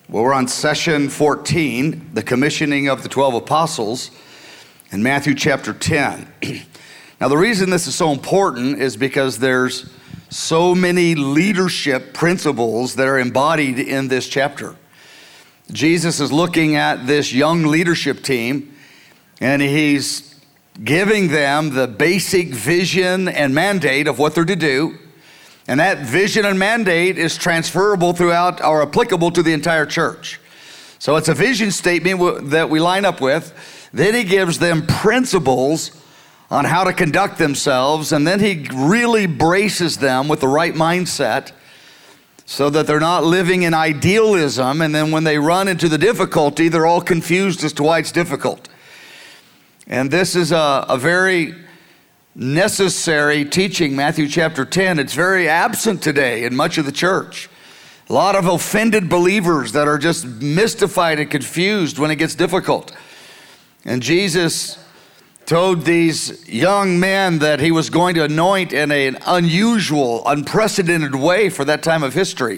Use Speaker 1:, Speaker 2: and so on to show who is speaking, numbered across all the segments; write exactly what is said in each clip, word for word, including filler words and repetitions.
Speaker 1: Well, we're on session fourteen, the commissioning of the twelve apostles, in Matthew chapter ten. Now, the reason this is so important is because there's so many leadership principles that are embodied in this chapter. Jesus is looking at this young leadership team, and he's giving them the basic vision and mandate of what they're to do. And that vision and mandate is transferable throughout or applicable to the entire church. So it's a vision statement that we line up with. Then he gives them principles on how to conduct themselves. And then he really braces them with the right mindset so that they're not living in idealism. And then when they run into the difficulty, they're all confused as to why it's difficult. And this is a, a very necessary teaching, Matthew chapter ten. It's very absent today in much of the church. A lot of offended believers that are just mystified and confused when it gets difficult. And Jesus told these young men that he was going to anoint in an unusual, unprecedented way for that time of history.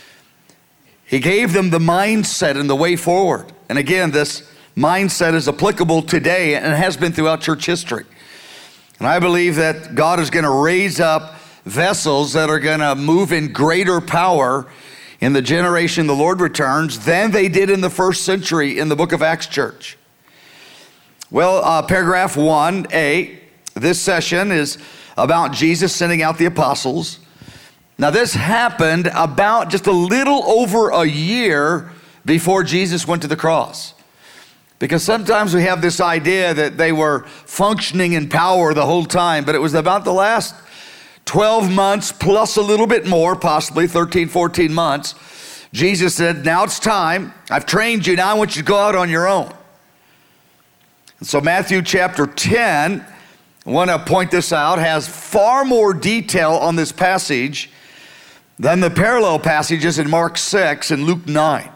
Speaker 1: He gave them the mindset and the way forward. And again, this mindset is applicable today and has been throughout church history. And I believe that God is going to raise up vessels that are going to move in greater power in the generation the Lord returns than they did in the first century in the book of Acts church. Well, uh, paragraph one A, this session is about Jesus sending out the apostles. Now, this happened about just a little over a year before Jesus went to the cross. Because sometimes we have this idea that they were functioning in power the whole time, but it was about the last twelve months plus a little bit more, possibly thirteen, fourteen months. Jesus said, now it's time. I've trained you. Now I want you to go out on your own. And so Matthew chapter ten, I want to point this out, has far more detail on this passage than the parallel passages in Mark six and Luke nine.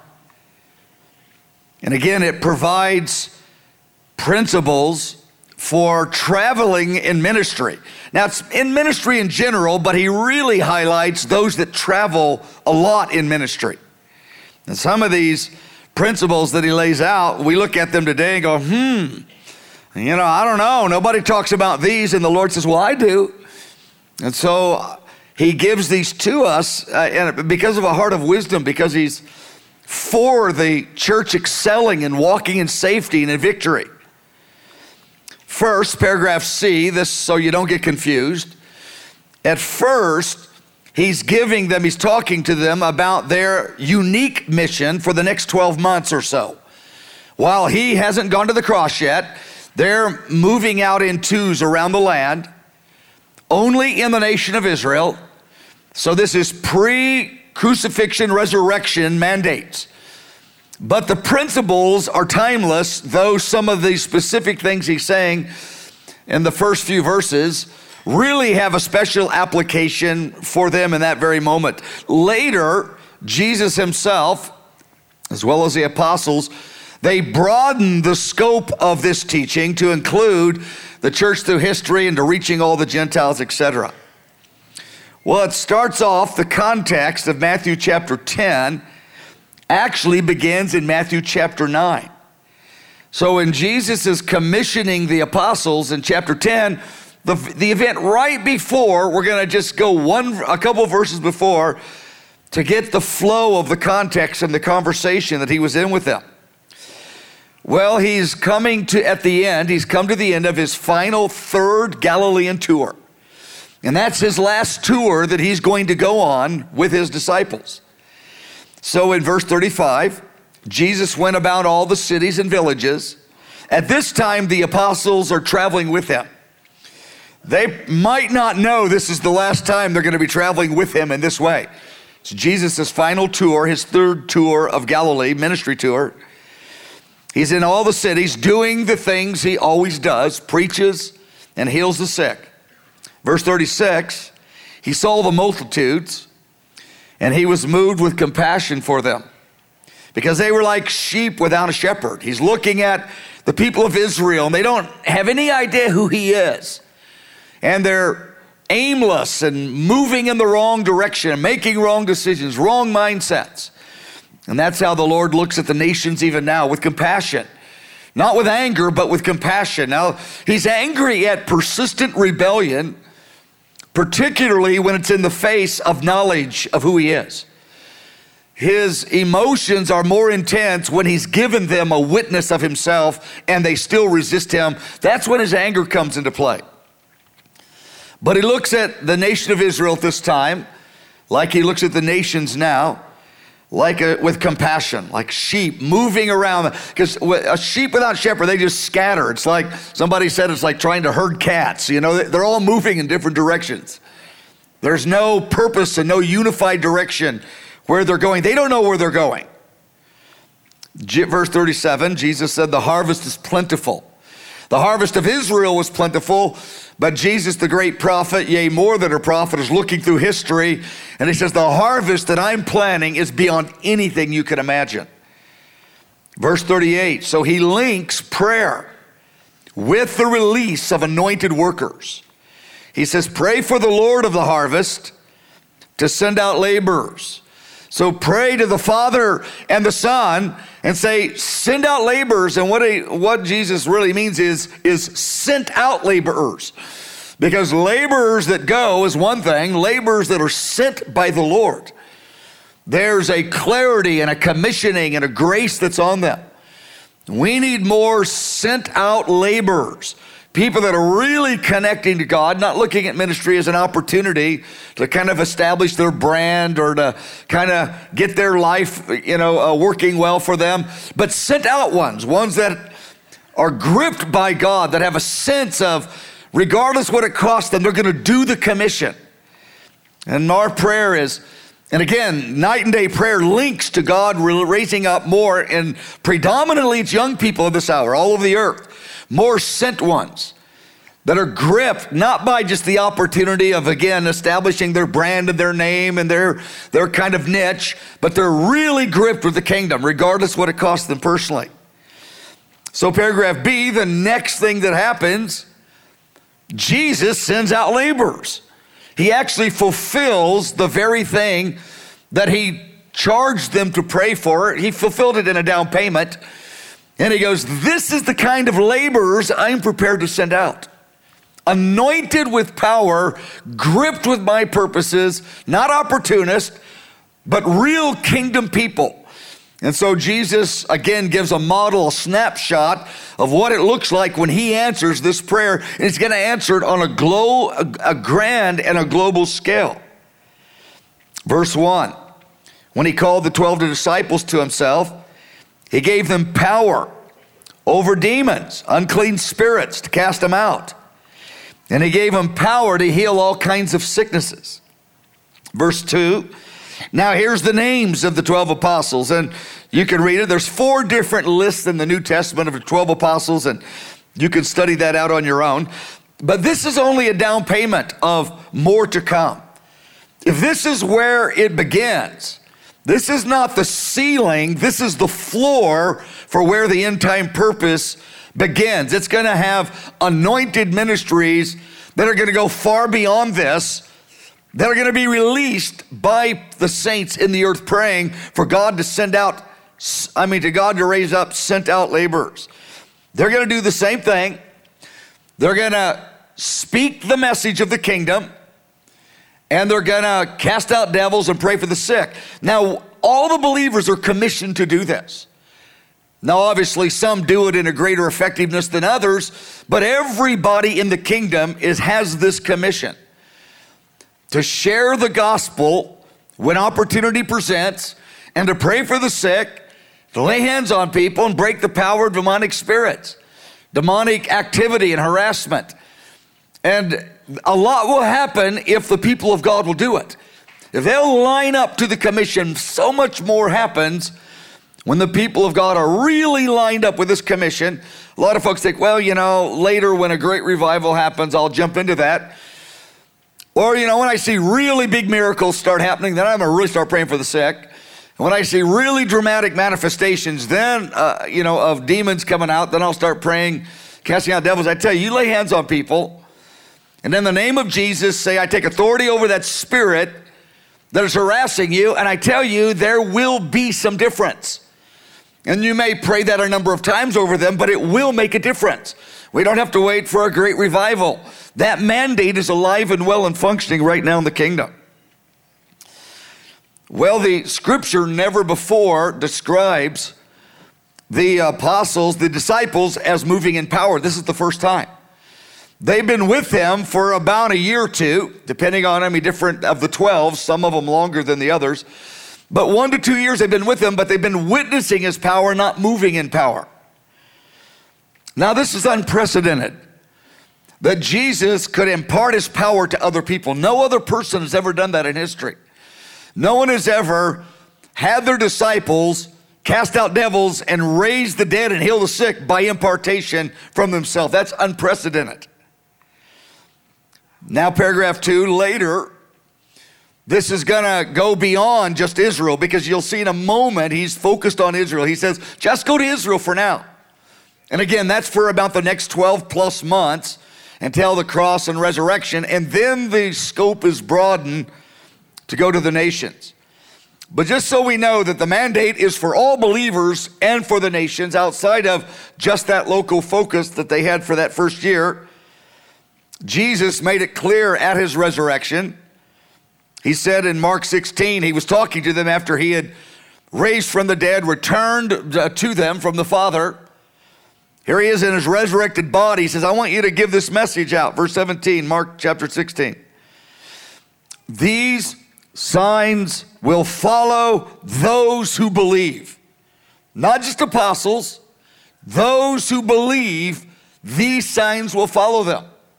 Speaker 1: And again, it provides principles for traveling in ministry. Now, it's in ministry in general, but he really highlights those that travel a lot in ministry. And some of these principles that he lays out, we look at them today and go, hmm, you know, I don't know. Nobody talks about these. And the Lord says, well, I do. And so he gives these to us uh, and because of a heart of wisdom, because he's for the church excelling and walking in safety and in victory. First, paragraph C, this so you don't get confused. At first, he's giving them, he's talking to them about their unique mission for the next twelve months or so. While he hasn't gone to the cross yet, they're moving out in twos around the land, only in the nation of Israel. So this is pre crucifixion, resurrection mandates. But the principles are timeless, though some of the specific things he's saying in the first few verses really have a special application for them in that very moment. Later, Jesus himself, as well as the apostles, they broaden the scope of this teaching to include the church through history and to reaching all the Gentiles, et cetera. Well, it starts off, the context of Matthew chapter ten actually begins in Matthew chapter nine. So when Jesus is commissioning the apostles in chapter ten, the, the event right before, we're going to just go one, a couple verses before to get the flow of the context and the conversation that he was in with them. Well, he's coming to, at the end, he's come to the end of his final third Galilean tour. And that's his last tour that he's going to go on with his disciples. So in verse thirty-five, Jesus went about all the cities and villages. At this time, the apostles are traveling with him. They might not know this is the last time they're going to be traveling with him in this way. It's Jesus' final tour, his third tour of Galilee, ministry tour. He's in all the cities doing the things he always does, preaches and heals the sick. Verse thirty-six, he saw the multitudes and he was moved with compassion for them because they were like sheep without a shepherd. He's looking at the people of Israel and they don't have any idea who he is. And they're aimless and moving in the wrong direction and making wrong decisions, wrong mindsets. And that's how the Lord looks at the nations even now, with compassion. Not with anger, but with compassion. Now, he's angry at persistent rebellion, particularly when it's in the face of knowledge of who he is. His emotions are more intense when he's given them a witness of himself and they still resist him. That's when his anger comes into play. But he looks at the nation of Israel at this time, like he looks at the nations now, like a, with compassion, like sheep moving around. Because a sheep without shepherd, they just scatter. It's like, somebody said, it's like trying to herd cats. You know, they're all moving in different directions. There's no purpose and no unified direction where they're going. They don't know where they're going. Verse thirty-seven, Jesus said, the harvest is plentiful. The harvest of Israel was plentiful, but Jesus, the great prophet, yea, more than a prophet, is looking through history, and he says, the harvest that I'm planning is beyond anything you can imagine. Verse thirty-eight, so he links prayer with the release of anointed workers. He says, pray for the Lord of the harvest to send out laborers. So pray to the Father and the Son and say, send out laborers. And what, he, what Jesus really means is, is sent out laborers. Because laborers that go is one thing, laborers that are sent by the Lord. There's a clarity and a commissioning and a grace that's on them. We need more sent out laborers. People that are really connecting to God, not looking at ministry as an opportunity to kind of establish their brand or to kind of get their life, you know, uh, working well for them, but sent out ones, ones that are gripped by God, that have a sense of, regardless what it costs them, they're going to do the commission. And our prayer is, and again, night and day prayer links to God raising up more, and predominantly it's young people of this hour, all over the earth. More sent ones that are gripped not by just the opportunity of, again, establishing their brand and their name and their, their kind of niche, but they're really gripped with the kingdom, regardless what it costs them personally. So paragraph B, the next thing that happens, Jesus sends out laborers. He actually fulfills the very thing that he charged them to pray for. He fulfilled it in a down payment. And he goes, this is the kind of laborers I'm prepared to send out. Anointed with power, gripped with my purposes, not opportunists, but real kingdom people. And so Jesus, again, gives a model, a snapshot of what it looks like when he answers this prayer. And he's going to answer it on a, glo- a, a grand and a global scale. Verse one, when he called the twelve disciples to himself, he gave them power over demons, unclean spirits, to cast them out. And he gave them power to heal all kinds of sicknesses. Verse two, now here's the names of the twelve apostles. And you can read it. There's four different lists in the New Testament of the twelve apostles, and you can study that out on your own. But this is only a down payment of more to come. If this is where it begins, this is not the ceiling, this is the floor for where the end time purpose begins. It's going to have anointed ministries that are going to go far beyond this, that are going to be released by the saints in the earth praying for God to send out, I mean, to God to raise up sent out laborers. They're going to do the same thing. They're going to speak the message of the kingdom, and they're going to cast out devils and pray for the sick. Now, all the believers are commissioned to do this. Now, obviously, some do it in a greater effectiveness than others, but everybody in the kingdom is, has this commission to share the gospel when opportunity presents, and to pray for the sick, to lay hands on people and break the power of demonic spirits, demonic activity and harassment. And a lot will happen if the people of God will do it. If they'll line up to the commission, so much more happens when the people of God are really lined up with this commission. A lot of folks think, well, you know, later when a great revival happens, I'll jump into that. Or, you know, when I see really big miracles start happening, then I'm going to really start praying for the sick. And when I see really dramatic manifestations, then, uh, you know, of demons coming out, then I'll start praying, casting out devils. I tell you, you lay hands on people, and in the name of Jesus, say, I take authority over that spirit that is harassing you, and I tell you, there will be some difference. And you may pray that a number of times over them, but it will make a difference. We don't have to wait for a great revival. That mandate is alive and well and functioning right now in the kingdom. Well, the scripture never before describes the apostles, the disciples, as moving in power. This is the first time. They've been with him for about a year or two, depending on how many different of the twelve, some of them longer than the others. But one to two years they've been with him, but they've been witnessing his power, not moving in power. Now this is unprecedented, that Jesus could impart his power to other people. No other person has ever done that in history. No one has ever had their disciples cast out devils and raise the dead and heal the sick by impartation from themselves. That's unprecedented. Now, paragraph two, later, this is gonna go beyond just Israel, because you'll see in a moment he's focused on Israel. He says, just go to Israel for now. And again, that's for about the next twelve plus months until the cross and resurrection. And then the scope is broadened to go to the nations. But just so we know that the mandate is for all believers and for the nations outside of just that local focus that they had for that first year, Jesus made it clear at his resurrection. He said in Mark sixteen, he was talking to them after he had raised from the dead, returned to them from the Father. Here he is in his resurrected body. He says, I want you to give this message out. Verse seventeen, Mark chapter sixteen. These signs will follow those who believe. Not just apostles, those who believe, these signs will follow them.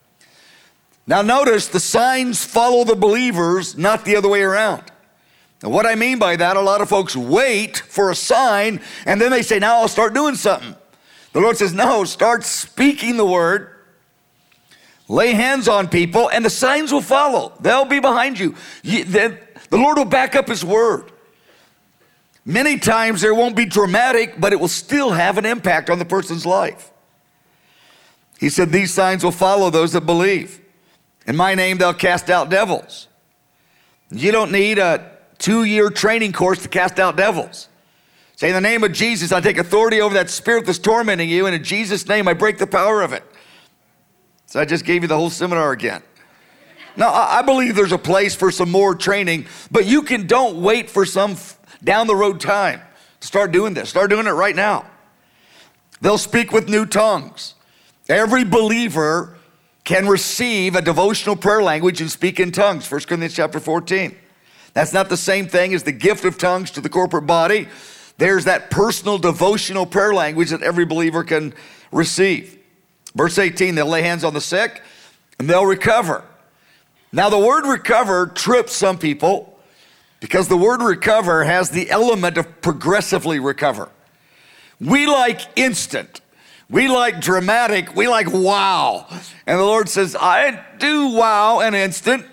Speaker 1: Now notice, the signs follow the believers, not the other way around. Now what I mean by that, a lot of folks wait for a sign and then they say, now I'll start doing something. The Lord says, no, start speaking the word, lay hands on people, and the signs will follow. They'll be behind you. you the, the Lord will back up his word. Many times there won't be dramatic, but it will still have an impact on the person's life. He said, these signs will follow those that believe. In my name, they'll cast out devils. You don't need a two-year training course to cast out devils. Say, in the name of Jesus, I take authority over that spirit that's tormenting you, and in Jesus' name, I break the power of it. So I just gave you the whole seminar again. Now, I believe there's a place for some more training, but you can don't wait for some down the road time to start doing this. Start doing it right now. They'll speak with new tongues. Every believer can receive a devotional prayer language and speak in tongues, First Corinthians chapter fourteen. That's not the same thing as the gift of tongues to the corporate body. There's that personal devotional prayer language that every believer can receive. Verse eighteen, they'll lay hands on the sick and they'll recover. Now the word recover trips some people because the word recover has the element of progressively recover. We like instant. We like dramatic. We like wow. And the Lord says, I do wow an instant,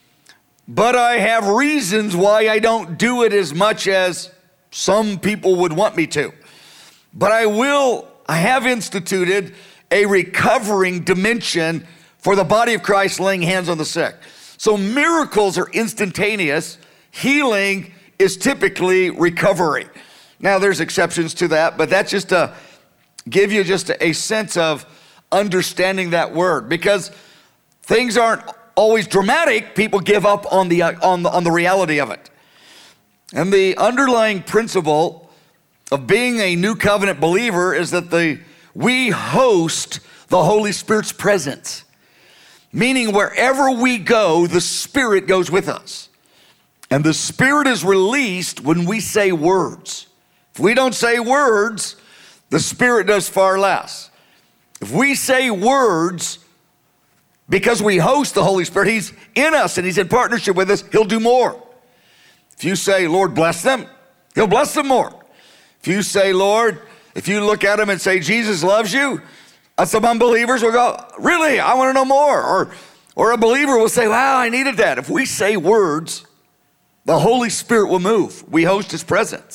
Speaker 1: but I have reasons why I don't do it as much as some people would want me to. But I will, I have instituted a recovering dimension for the body of Christ, laying hands on the sick. So miracles are instantaneous. Healing is typically recovery. Now there's exceptions to that, but that's just to give you just a sense of understanding that word, because things aren't always dramatic. People give up on the, on the, on the reality of it. And the underlying principle of being a new covenant believer is that the we host the Holy Spirit's presence, meaning wherever we go, the Spirit goes with us. And the Spirit is released when we say words. If we don't say words, the Spirit does far less. If we say words, because we host the Holy Spirit, he's in us and he's in partnership with us, he'll do more. If you say, Lord, bless them, he'll bless them more. If you say, Lord, if you look at them and say, Jesus loves you, uh, some unbelievers will go, really, I want to know more. Or, or a believer will say, wow, I needed that. If we say words, the Holy Spirit will move. We host his presence.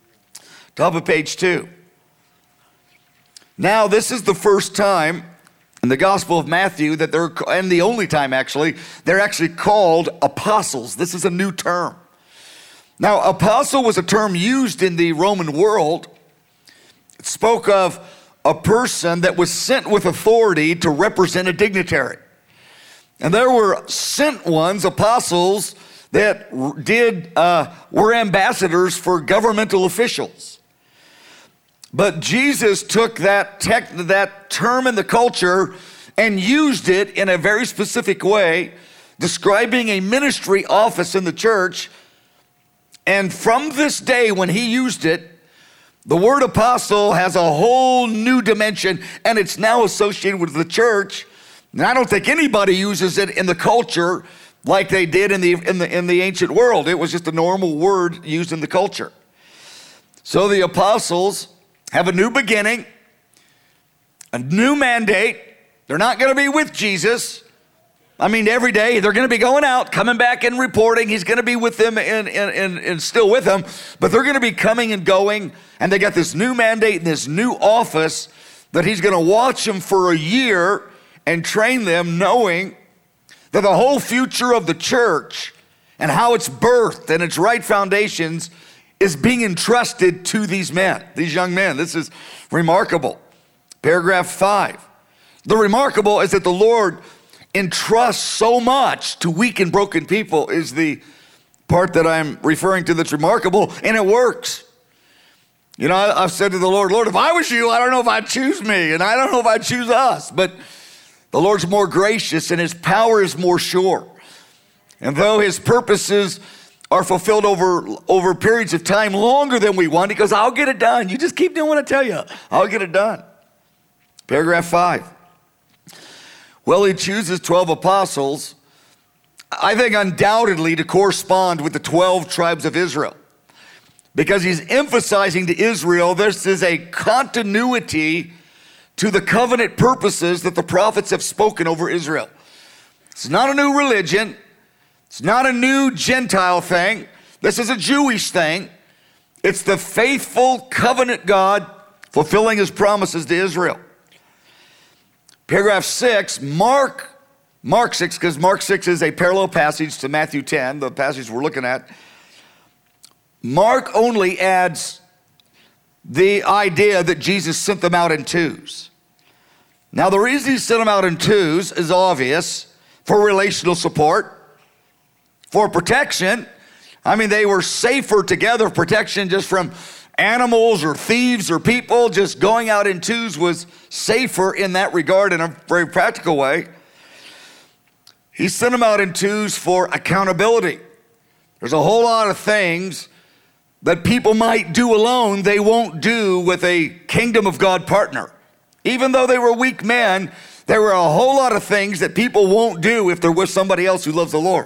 Speaker 1: Top of page two. Now, this is the first time in the Gospel of Matthew that they're, and the only time actually, they're actually called apostles. This is a new term. Now, apostle was a term used in the Roman world. It spoke of a person that was sent with authority to represent a dignitary. And there were sent ones, apostles, that did uh, were ambassadors for governmental officials. But Jesus took that tech, that term in the culture and used it in a very specific way, describing a ministry office in the church. And from this day when he used it, the word apostle has a whole new dimension, and it's now associated with the church. And I don't think anybody uses it in the culture like they did in the, in the, in the ancient world. It was just a normal word used in the culture. So the apostles have a new beginning, a new mandate. They're not going to be with Jesus. I mean, every day they're going to be going out, coming back and reporting. He's going to be with them and, and, and, and still with them, but they're going to be coming and going, and they got this new mandate and this new office that he's going to watch them for a year and train them, knowing that the whole future of the church and how it's birthed and its right foundations is being entrusted to these men, these young men. This is remarkable. Paragraph five. The remarkable is that the Lord entrusts so much to weak and broken people is the part that I'm referring to that's remarkable, and it works. You know, I've said to the Lord, Lord, if I was you, I don't know if I'd choose me, and I don't know if I'd choose us, but the Lord's more gracious and his power is more sure. And though his purposes are fulfilled over, over periods of time longer than we want, he goes, I'll get it done. You just keep doing what I tell you. I'll get it done. Paragraph five. Well, he chooses twelve apostles, I think undoubtedly to correspond with the twelve tribes of Israel, because he's emphasizing to Israel this is a continuity to the covenant purposes that the prophets have spoken over Israel. It's not a new religion. It's not a new Gentile thing. This is a Jewish thing. It's the faithful covenant God fulfilling his promises to Israel. Paragraph six, Mark, Mark six, because Mark six is a parallel passage to Matthew ten, the passage we're looking at. Mark only adds the idea that Jesus sent them out in twos. Now, the reason he sent them out in twos is obvious: for relational support, for protection. I mean, they were safer together. Protection just from animals or thieves or people. Just going out in twos was safer in that regard in a very practical way. He sent them out in twos for accountability. There's a whole lot of things that people might do alone they won't do with a kingdom of God partner. Even though they were weak men, there were a whole lot of things that people won't do if they're with somebody else who loves the Lord.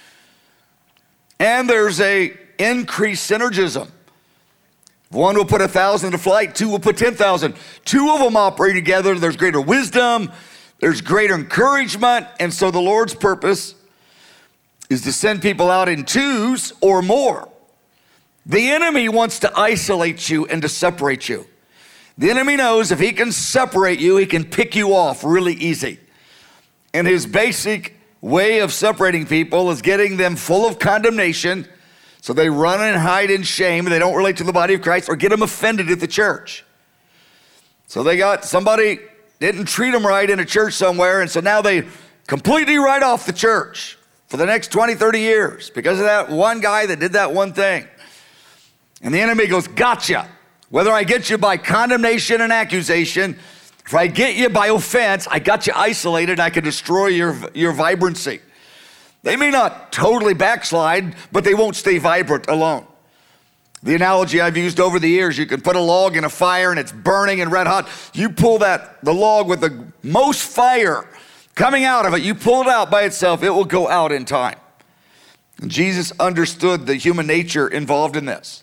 Speaker 1: And there's a increased synergism. One will put a thousand to flight, two will put ten thousand. Two of them operate together, there's greater wisdom, there's greater encouragement, and so the Lord's purpose is to send people out in twos or more. The enemy wants to isolate you and to separate you. The enemy knows if he can separate you, he can pick you off really easy. And his basic way of separating people is getting them full of condemnation, so they run and hide in shame, they don't relate to the body of Christ, or get them offended at the church. So they got somebody didn't treat them right in a church somewhere, and so now they completely write off the church for the next twenty, thirty years because of that one guy that did that one thing. And the enemy goes, gotcha. Whether I get you by condemnation and accusation, if I get you by offense, I got you isolated, I can destroy your, your vibrancy. They may not totally backslide, but they won't stay vibrant alone. The analogy I've used over the years, you can put a log in a fire and it's burning and red hot. You pull that, the log with the most fire coming out of it, you pull it out by itself, it will go out in time. And Jesus understood the human nature involved in this.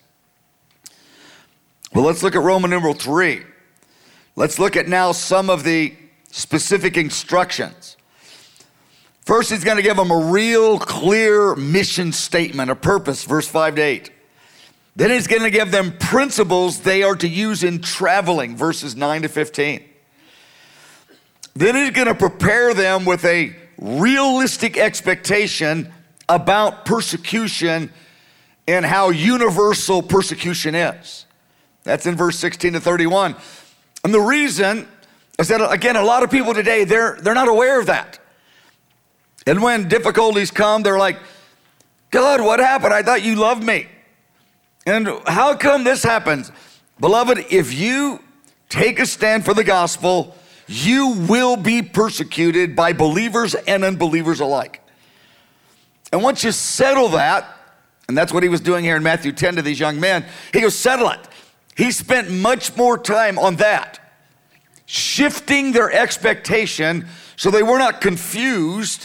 Speaker 1: Well, let's look at Roman numeral three. Let's look at now some of the specific instructions. First, he's going to give them a real clear mission statement, a purpose, verse five to eight. Then he's going to give them principles they are to use in traveling, verses nine to fifteen. Then he's going to prepare them with a realistic expectation about persecution in how universal persecution is. That's in verse sixteen to thirty-one. And the reason is that, again, a lot of people today, they're, they're not aware of that. And when difficulties come, they're like, God, what happened? I thought you loved me. And how come this happens? Beloved, if you take a stand for the gospel, you will be persecuted by believers and unbelievers alike. And once you settle that, and that's what he was doing here in Matthew ten to these young men, he goes, settle it. He spent much more time on that, shifting their expectation so they were not confused,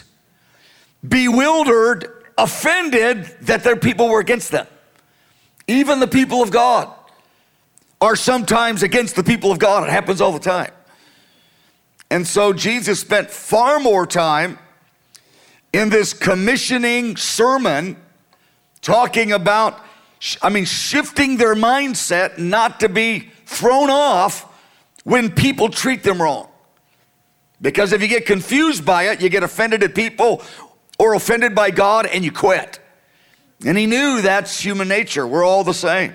Speaker 1: bewildered, offended that their people were against them. Even the people of God are sometimes against the people of God. It happens all the time. And so Jesus spent far more time in this commissioning sermon talking about, I mean, shifting their mindset not to be thrown off when people treat them wrong. Because if you get confused by it, you get offended at people or offended by God and you quit. And he knew that's human nature. We're all the same.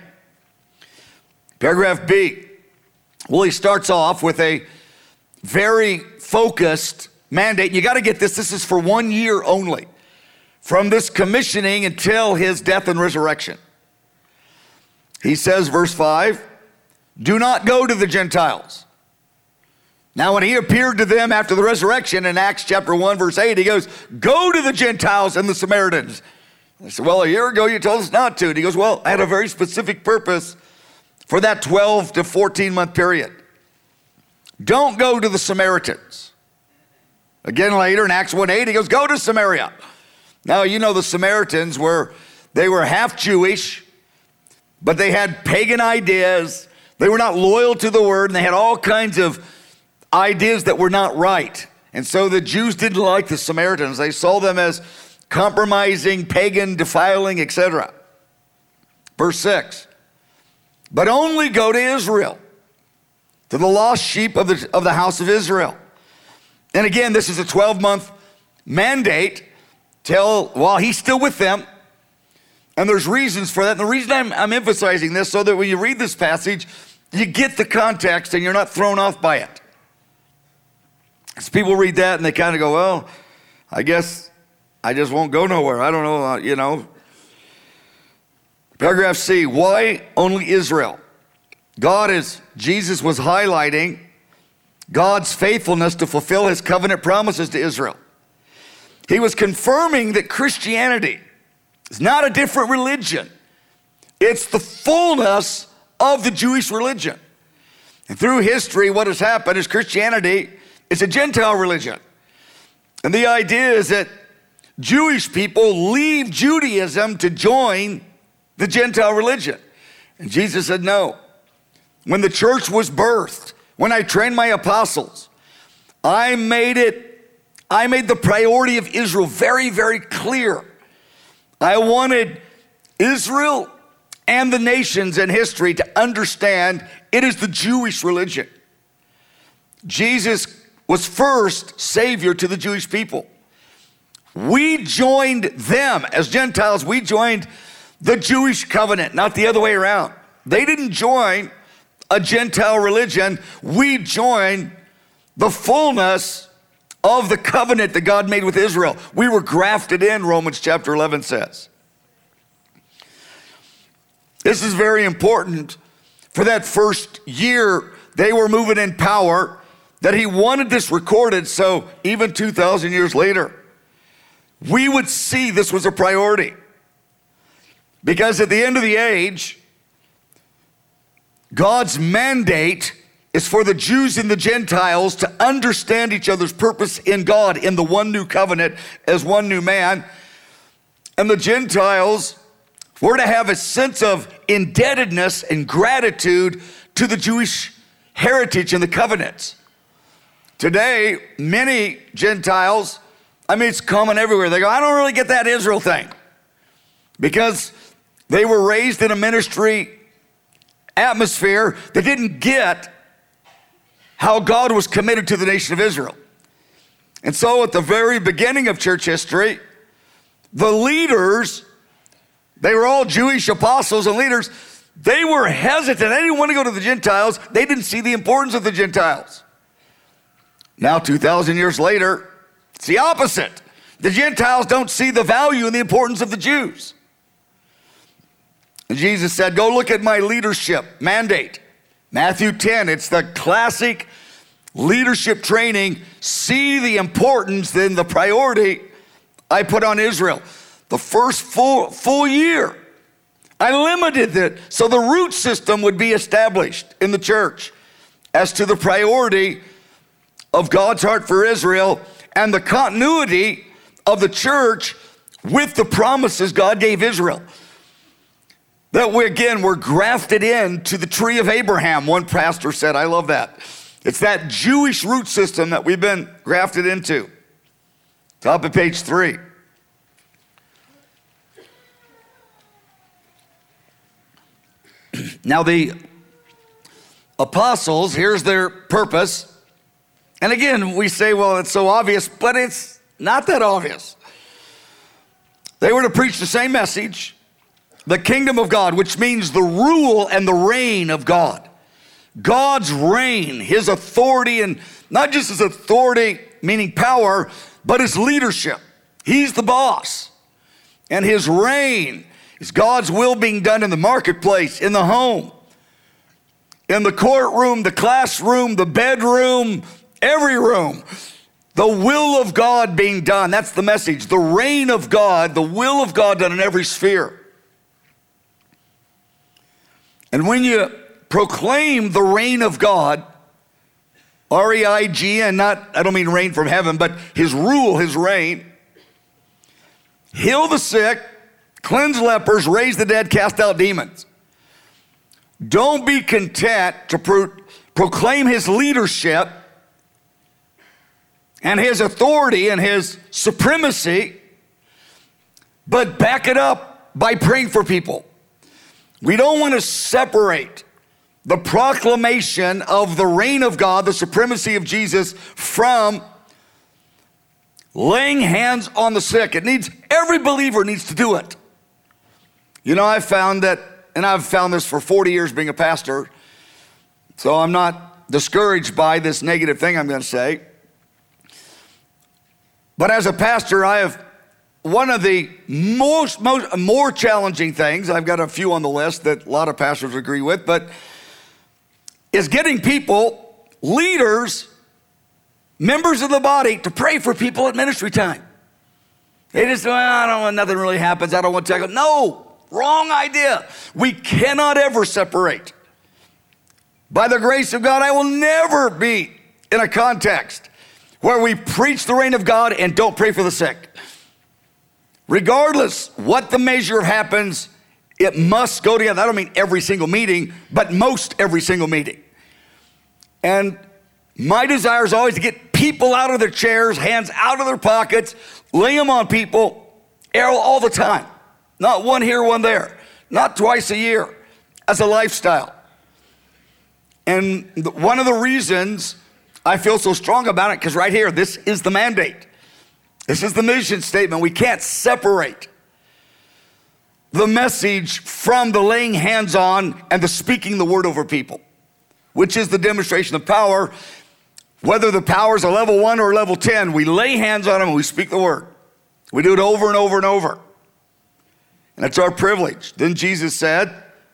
Speaker 1: Paragraph B. Well, he starts off with a very focused mandate. You got to get this. This is for one year only. From this commissioning until his death and resurrection. He says, verse five, do not go to the Gentiles. Now, when he appeared to them after the resurrection in Acts chapter one, verse eight, he goes, go to the Gentiles and the Samaritans. I said, well, a year ago you told us not to. And he goes, well, I had a very specific purpose for that twelve to fourteen month period. Don't go to the Samaritans. Again, later in Acts one eight, he goes, go to Samaria. Now, you know the Samaritans were, they were half Jewish, but they had pagan ideas. They were not loyal to the word, and they had all kinds of ideas that were not right. And so the Jews didn't like the Samaritans. They saw them as compromising, pagan, defiling, et cetera. Verse six, but only go to Israel, to the lost sheep of the, of the house of Israel. And again, this is a twelve month mandate till, while he's still with them. And there's reasons for that. And the reason I'm, I'm emphasizing this so that when you read this passage, you get the context and you're not thrown off by it. As people read that and they kind of go, well, I guess I just won't go nowhere. I don't know, uh, you know. Paragraph C, why only Israel? God is, Jesus was highlighting God's faithfulness to fulfill his covenant promises to Israel. He was confirming that Christianity is not a different religion. It's the fullness of the Jewish religion. And through history, what has happened is Christianity is a Gentile religion. And the idea is that Jewish people leave Judaism to join the Gentile religion. And Jesus said, no. When the church was birthed, when I trained my apostles, I made it, I made the priority of Israel very, very clear. I wanted Israel and the nations in history to understand it is the Jewish religion. Jesus was first Savior to the Jewish people. We joined them as Gentiles. We joined the Jewish covenant, not the other way around. They didn't join a Gentile religion. We joined the fullness of the covenant that God made with Israel. We were grafted in, Romans chapter eleven says. This is very important. For that first year, they were moving in power, that he wanted this recorded so even two thousand years later, we would see this was a priority. Because at the end of the age, God's mandate is for the Jews and the Gentiles to understand each other's purpose in God in the one new covenant as one new man. And the Gentiles were to have a sense of indebtedness and gratitude to the Jewish heritage and the covenants. Today, many Gentiles, I mean, it's common everywhere. They go, I don't really get that Israel thing. Because they were raised in a ministry atmosphere that didn't get how God was committed to the nation of Israel. And so at the very beginning of church history, the leaders They were all Jewish apostles and leaders. They were hesitant. They didn't want to go to the Gentiles. They didn't see the importance of the Gentiles. Now, two thousand years later, it's the opposite. The Gentiles don't see the value and the importance of the Jews. And Jesus said, go look at my leadership mandate. Matthew ten, it's the classic leadership training. See the importance, then the priority I put on Israel. The first full, full year, I limited it so the root system would be established in the church as to the priority of God's heart for Israel and the continuity of the church with the promises God gave Israel. That we, again, we're grafted into the tree of Abraham. One pastor said, I love that. It's that Jewish root system that we've been grafted into. Top of page three. Now the apostles, here's their purpose. And again, we say, well, it's so obvious, but it's not that obvious. They were to preach the same message, the kingdom of God, which means the rule and the reign of God. God's reign, his authority, and not just his authority, meaning power, but his leadership. He's the boss. And his reign is God's will being done in the marketplace, in the home, in the courtroom, the classroom, the bedroom, every room. The will of God being done. That's the message. The reign of God, the will of God done in every sphere. And when you proclaim the reign of God, R E I G, and not, I don't mean reign from heaven, but his rule, his reign, heal the sick, cleanse lepers, raise the dead, cast out demons. Don't be content to pro- proclaim his leadership and his authority and his supremacy, but back it up by praying for people. We don't want to separate the proclamation of the reign of God, the supremacy of Jesus, from laying hands on the sick. It needs, every believer needs to do it. You know, I found that, and I've found this for forty years being a pastor, so I'm not discouraged by this negative thing I'm going to say. But as a pastor, I have one of the most, most more challenging things, I've got a few on the list that a lot of pastors agree with, but is getting people, leaders, members of the body, to pray for people at ministry time. They just, well, I don't want, nothing really happens. I don't want to take it. No, wrong idea. We cannot ever separate. By the grace of God, I will never be in a context where we preach the reign of God and don't pray for the sick. Regardless what the measure happens, it must go together. I don't mean every single meeting, but most every single meeting. And my desire is always to get people out of their chairs, hands out of their pockets, lay them on people all the time. Not one here, one there. Not twice a year as a lifestyle. And one of the reasons I feel so strong about it, because right here, this is the mandate. This is the mission statement. We can't separate the message from the laying hands on and the speaking the word over people, which is the demonstration of power. Whether the power is a level one or a level ten, we lay hands on them and we speak the word. We do it over and over and over. And it's our privilege. Then Jesus said,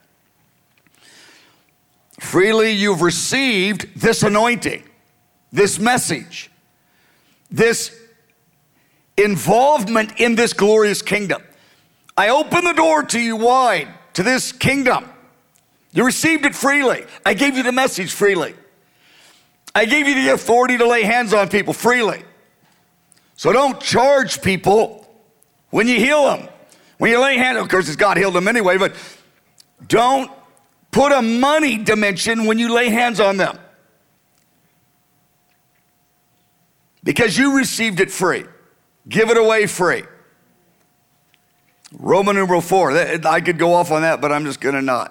Speaker 1: freely you've received this anointing, this message, this involvement in this glorious kingdom. I open the door to you wide, to this kingdom. You received it freely. I gave you the message freely. I gave you the authority to lay hands on people freely. So don't charge people when you heal them. When you lay hands, of course, it's God healed them anyway, but don't put a money dimension when you lay hands on them. Because you received it free. Give it away free. Roman numeral four. I could go off on that, but I'm just going to not.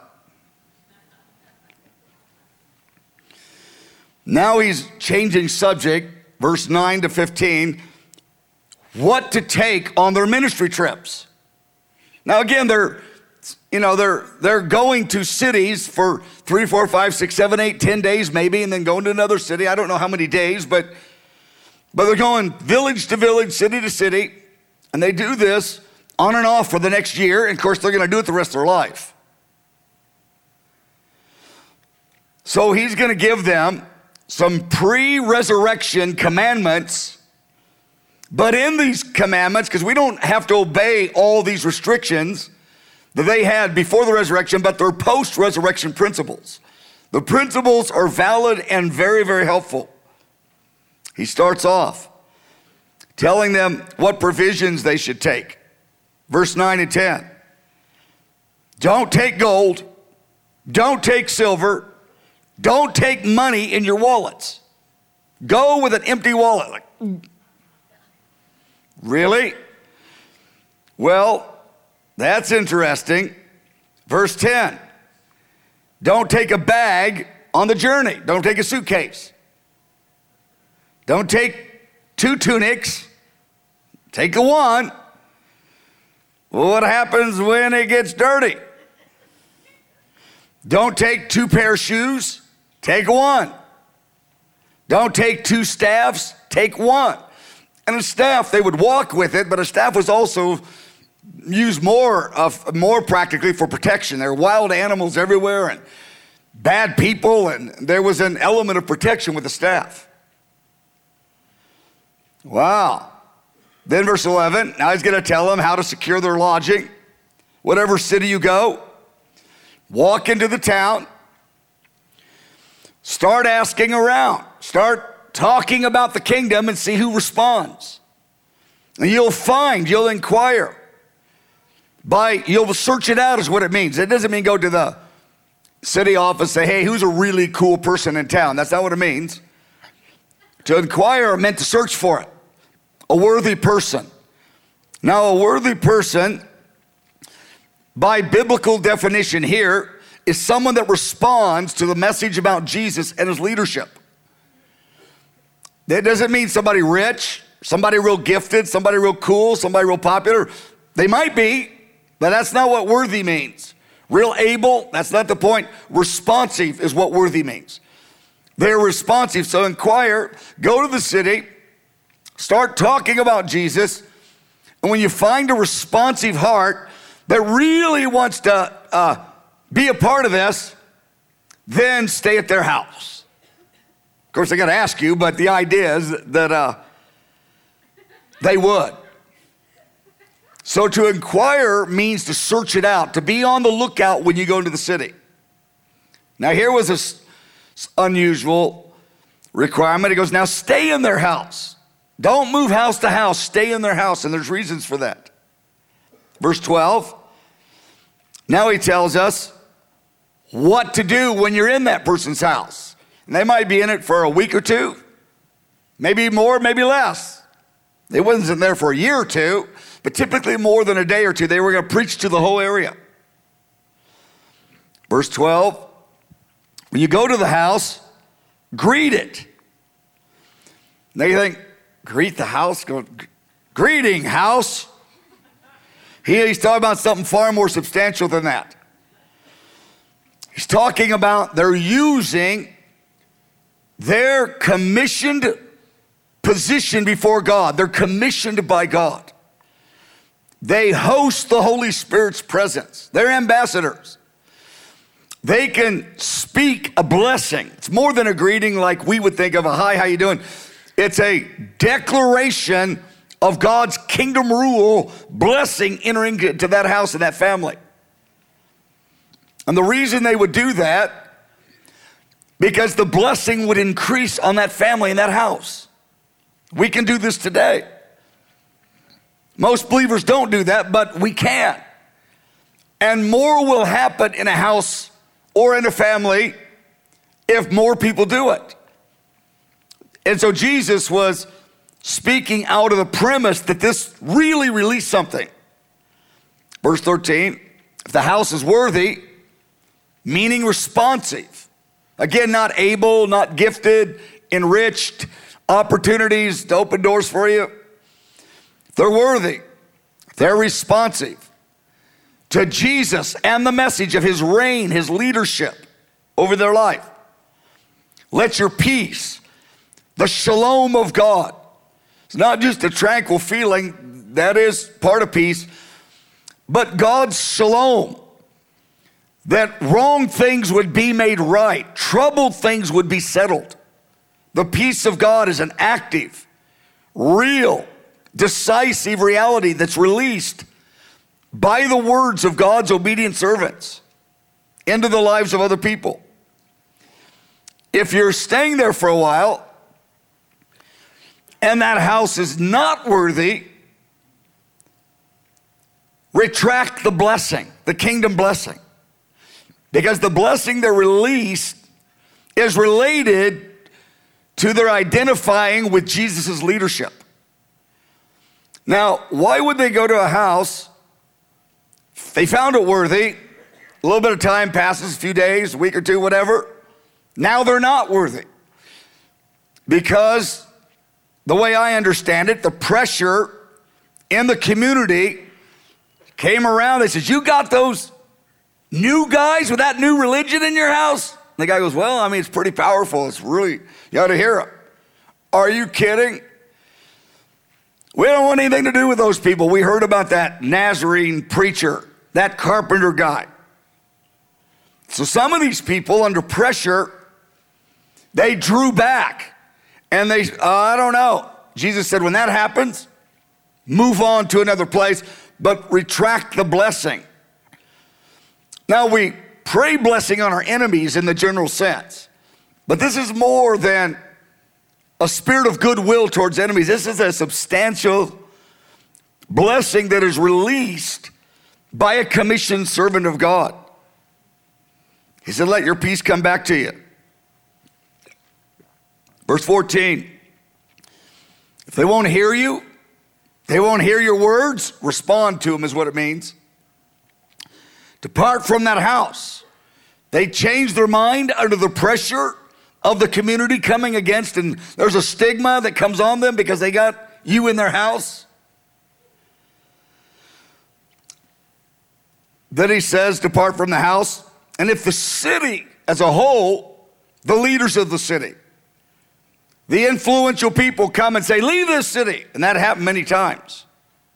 Speaker 1: Now he's changing subject, verse nine to fifteen, what to take on their ministry trips. Now again, they're, you know, they're they're going to cities for three, four, five, six, seven, eight, ten days maybe, and then going to another city. I don't know how many days, but but they're going village to village, city to city, and they do this on and off for the next year. And of course, they're going to do it the rest of their life. So he's going to give them some pre-resurrection commandments. But in these commandments, because we don't have to obey all these restrictions that they had before the resurrection, but they're post-resurrection principles. The principles are valid and very, very helpful. He starts off telling them what provisions they should take. Verse nine and ten. Don't take gold. Don't take silver. Don't take money in your wallets. Go with an empty wallet. Like, really? Well, that's interesting. Verse ten. Don't take a bag on the journey. Don't take a suitcase. Don't take two tunics. Take the one. Well, what happens when it gets dirty? Don't take two pair of shoes. Take one. Don't take two staffs. Take one. And a staff, they would walk with it, but a staff was also used more of more practically for protection. There were wild animals everywhere and bad people, and there was an element of protection with the staff. Wow. Then verse eleven, now he's going to tell them how to secure their lodging. Whatever city you go, walk into the town, start asking around, start talking about the kingdom and see who responds. And you'll find, you'll inquire. By, you'll search it out is what it means. It doesn't mean go to the city office, say, hey, who's a really cool person in town? That's not what it means. To inquire meant to search for it. A worthy person. Now, a worthy person, by biblical definition here, is someone that responds to the message about Jesus and his leadership. That doesn't mean somebody rich, somebody real gifted, somebody real cool, somebody real popular. They might be, but that's not what worthy means. Real able, that's not the point. Responsive is what worthy means. They're responsive, so inquire, go to the city, start talking about Jesus, and when you find a responsive heart that really wants to uh, be a part of this, then stay at their house. Of course, I got to ask you, but the idea is that uh, they would. So to inquire means to search it out, to be on the lookout when you go into the city. Now here was this unusual requirement. It goes, now stay in their house. Don't move house to house, stay in their house, and there's reasons for that. Verse twelve, now he tells us what to do when you're in that person's house. And they might be in it for a week or two, maybe more, maybe less. They wasn't there for a year or two, but typically more than a day or two. They were going to preach to the whole area. Verse twelve, when you go to the house, greet it. Now you think, greet the house? Go, greeting, house. He, he's talking about something far more substantial than that. He's talking about they're using their commissioned position before God. They're commissioned by God. They host the Holy Spirit's presence. They're ambassadors. They can speak a blessing. It's more than a greeting like we would think of a hi, how you doing? It's a declaration of God's kingdom rule, blessing entering into that house and that family. And the reason they would do that, because the blessing would increase on that family and that house. We can do this today. Most believers don't do that, but we can. And more will happen in a house or in a family if more people do it. And so Jesus was speaking out of the premise that this really released something. Verse thirteen, if the house is worthy, meaning responsive. Again, not able, not gifted, enriched, opportunities to open doors for you. They're worthy. They're responsive. to Jesus and the message of his reign, his leadership over their life. Let your peace, the shalom of God, it's not just a tranquil feeling, that is part of peace, but God's shalom, that wrong things would be made right, troubled things would be settled. The peace of God is an active, real, decisive reality that's released by the words of God's obedient servants into the lives of other people. If you're staying there for a while and that house is not worthy, retract the blessing, the kingdom blessing. Because the blessing they're released is related to their identifying with Jesus' leadership. Now, why would they go to a house? They found it worthy. A little bit of time passes, a few days, a week or two, whatever. Now they're not worthy. Because the way I understand it, the pressure in the community came around. They said, you got those new guys with that new religion in your house? And the guy goes, well, I mean, it's pretty powerful. It's really, you ought to hear it. Are you kidding? We don't want anything to do with those people. We heard about that Nazarene preacher, that carpenter guy. So some of these people under pressure, they drew back and they, uh, I don't know. Jesus said, when that happens, move on to another place, but retract the blessing. Now we pray blessing on our enemies in the general sense, but this is more than a spirit of goodwill towards enemies. This is a substantial blessing that is released by a commissioned servant of God. He said, let your peace come back to you. Verse fourteen, if they won't hear you, they won't hear your words, respond to them is what it means. Depart from that house. They changed their mind under the pressure of the community coming against, and there's a stigma that comes on them because they got you in their house. Then he says, depart from the house. And if the city as a whole, the leaders of the city, the influential people come and say, leave this city. And that happened many times.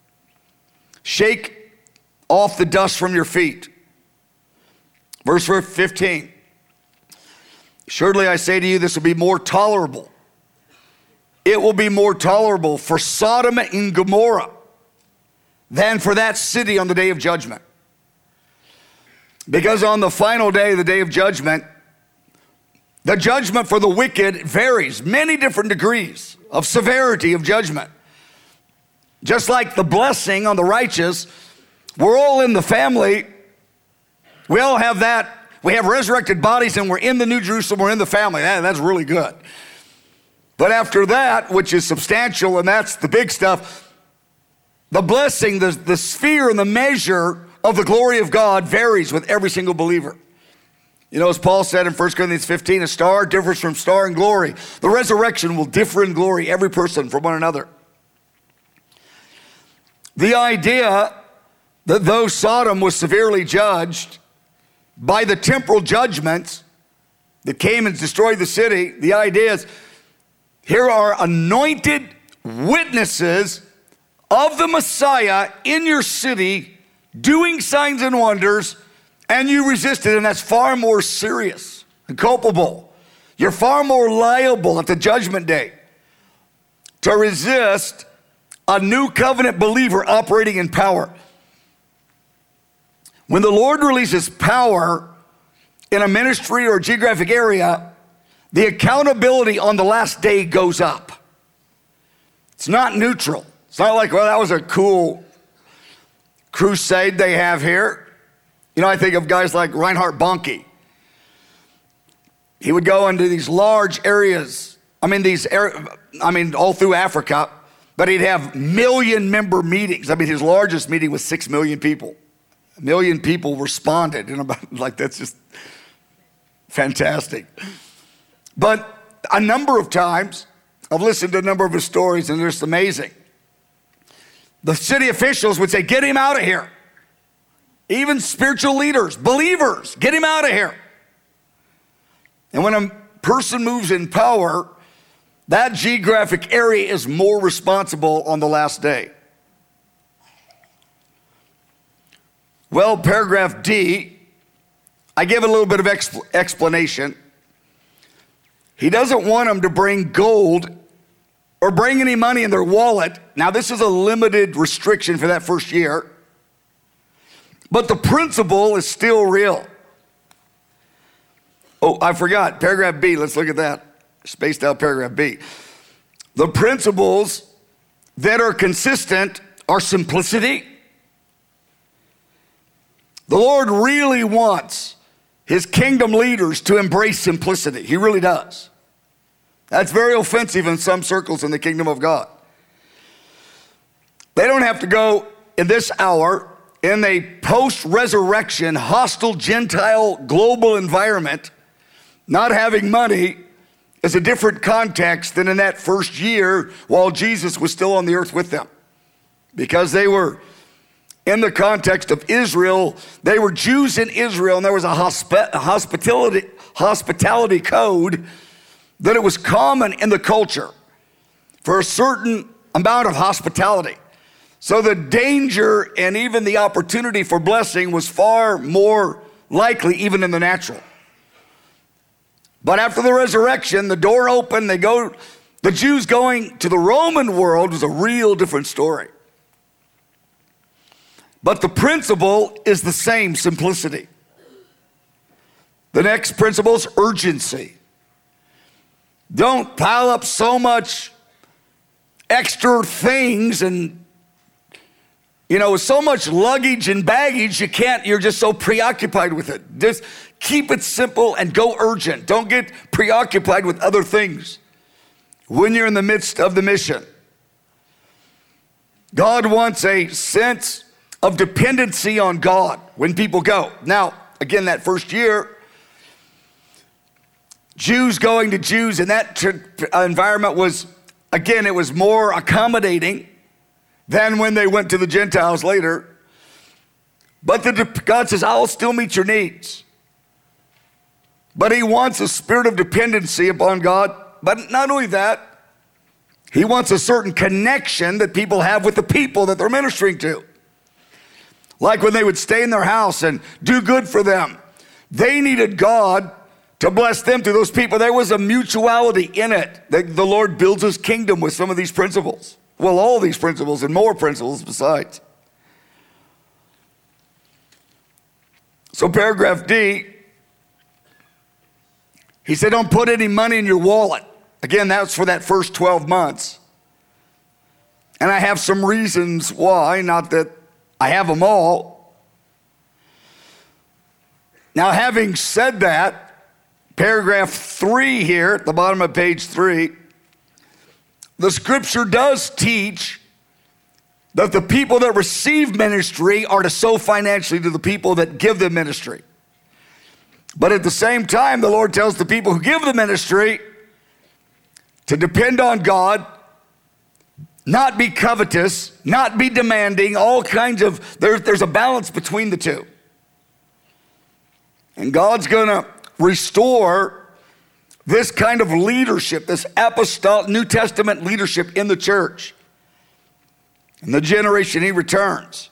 Speaker 1: Shake off the dust from your feet. Verse fifteen. Surely I say to you, this will be more tolerable. It will be more tolerable for Sodom and Gomorrah than for that city on the day of judgment. Because on the final day, the day of judgment, the judgment for the wicked varies, many different degrees of severity of judgment. Just like the blessing on the righteous, we're all in the family. We all have that. We have resurrected bodies and we're in the New Jerusalem, we're in the family. That, that's really good. But after that, which is substantial, and that's the big stuff, the blessing, the, the sphere and the measure of the glory of God varies with every single believer. You know, as Paul said in First Corinthians fifteen, a star differs from star in glory. The resurrection will differ in glory, every person from one another. The idea that though Sodom was severely judged by the temporal judgments that came and destroyed the city, the idea is here are anointed witnesses of the Messiah in your city doing signs and wonders, and you resisted, and that's far more serious and culpable. You're far more liable at the judgment day to resist a new covenant believer operating in power. When the Lord releases power in a ministry or a geographic area, the accountability on the last day goes up. It's not neutral. It's not like, well, that was a cool crusade they have here. You know, I think of guys like Reinhard Bonnke. He would go into these large areas, I mean, these, I mean, all through Africa, but he'd have million member meetings. I mean, his largest meeting was six million people. A million people responded, and about like that's just fantastic. But a number of times, I've listened to a number of his stories, and they're just amazing. The city officials would say, get him out of here. even spiritual leaders, believers, get him out of here. And when a person moves in power, that geographic area is more responsible on the last day. Well, paragraph D, I give a little bit of expl- explanation. He doesn't want them to bring gold or bring any money in their wallet. Now, this is a limited restriction for that first year, but the principle is still real. Oh, I forgot, paragraph B, let's look at that. Spaced out paragraph B. The principles that are consistent are simplicity. The Lord really wants his kingdom leaders to embrace simplicity. He really does. That's very offensive in some circles in the kingdom of God. They don't have to go in this hour in a post-resurrection, hostile, Gentile, global environment. Not having money is a different context than in that first year while Jesus was still on the earth with them. Because they were in the context of Israel, they were Jews in Israel, and there was a hospi- hospitality, hospitality code that it was common in the culture for a certain amount of hospitality. So the danger and even the opportunity for blessing was far more likely even in the natural. But after the resurrection, the door opened, they go, the Jews going to the Roman world was a real different story. But the principle is the same, simplicity. The next principle is urgency. Don't pile up so much extra things and, you know, so much luggage and baggage, you can't, you're just so preoccupied with it. Just keep it simple and go urgent. Don't get preoccupied with other things when you're in the midst of the mission. God wants a sense of dependency on God when people go. Now, again, that first year, Jews going to Jews in that tr- environment was, again, it was more accommodating than when they went to the Gentiles later. But the, God says, I'll still meet your needs. But he wants a spirit of dependency upon God. But not only that, he wants a certain connection that people have with the people that they're ministering to. Like when they would stay in their house and do good for them. They needed God to bless them through those people. There was a mutuality in it. The, the Lord builds his kingdom with some of these principles. Well, all these principles and more principles besides. So paragraph D, he said, don't put any money in your wallet. Again, that's for that first twelve months. And I have some reasons why, not that I have them all. Now, having said that, paragraph three here at the bottom of page three, the scripture does teach that the people that receive ministry are to sow financially to the people that give them ministry. But at the same time, the Lord tells the people who give the ministry to depend on God, not be covetous, not be demanding, all kinds of, there, there's a balance between the two. And God's gonna restore this kind of leadership, this apostolic New Testament leadership in the church. In the generation he returns.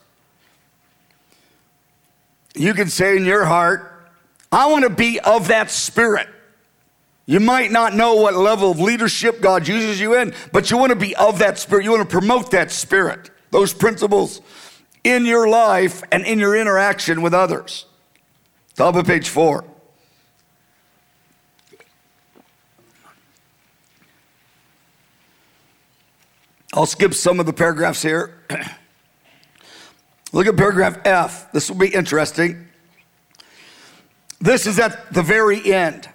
Speaker 1: You can say in your heart, I want to be of that spirit. You might not know what level of leadership God uses you in, but you want to be of that spirit. You want to promote that spirit, those principles in your life and in your interaction with others. Top of page four. I'll skip some of the paragraphs here. Look at paragraph F. This will be interesting. This is at the very end.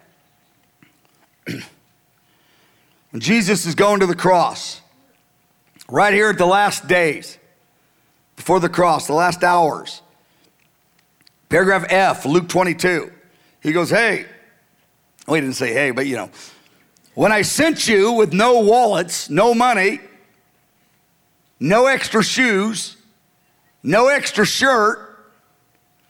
Speaker 1: When Jesus is going to the cross, right here at the last days, before the cross, the last hours. Paragraph F, Luke twenty-two. He goes, hey, well, he didn't say hey, but you know, when I sent you with no wallets, no money, no extra shoes, no extra shirt,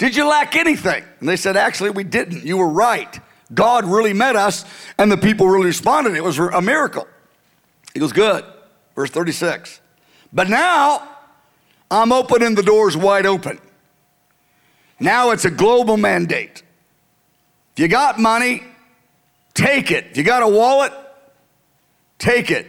Speaker 1: Did you lack anything? And they said, actually, we didn't. You were right. God really met us, and the people really responded. It was a miracle. He goes, good. Verse thirty-six. But now, I'm opening the doors wide open. Now it's a global mandate. If you got money, take it. If you got a wallet, take it.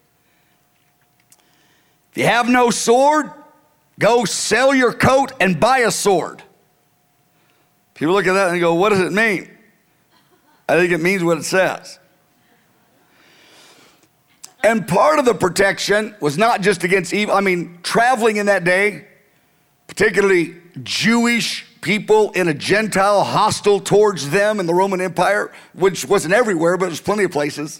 Speaker 1: If you have no sword, go sell your coat and buy a sword. People look at that and go, what does it mean? I think it means what it says. And part of the protection was not just against evil. I mean, traveling in that day, particularly Jewish people in a Gentile hostile towards them in the Roman Empire, which wasn't everywhere, but there's plenty of places.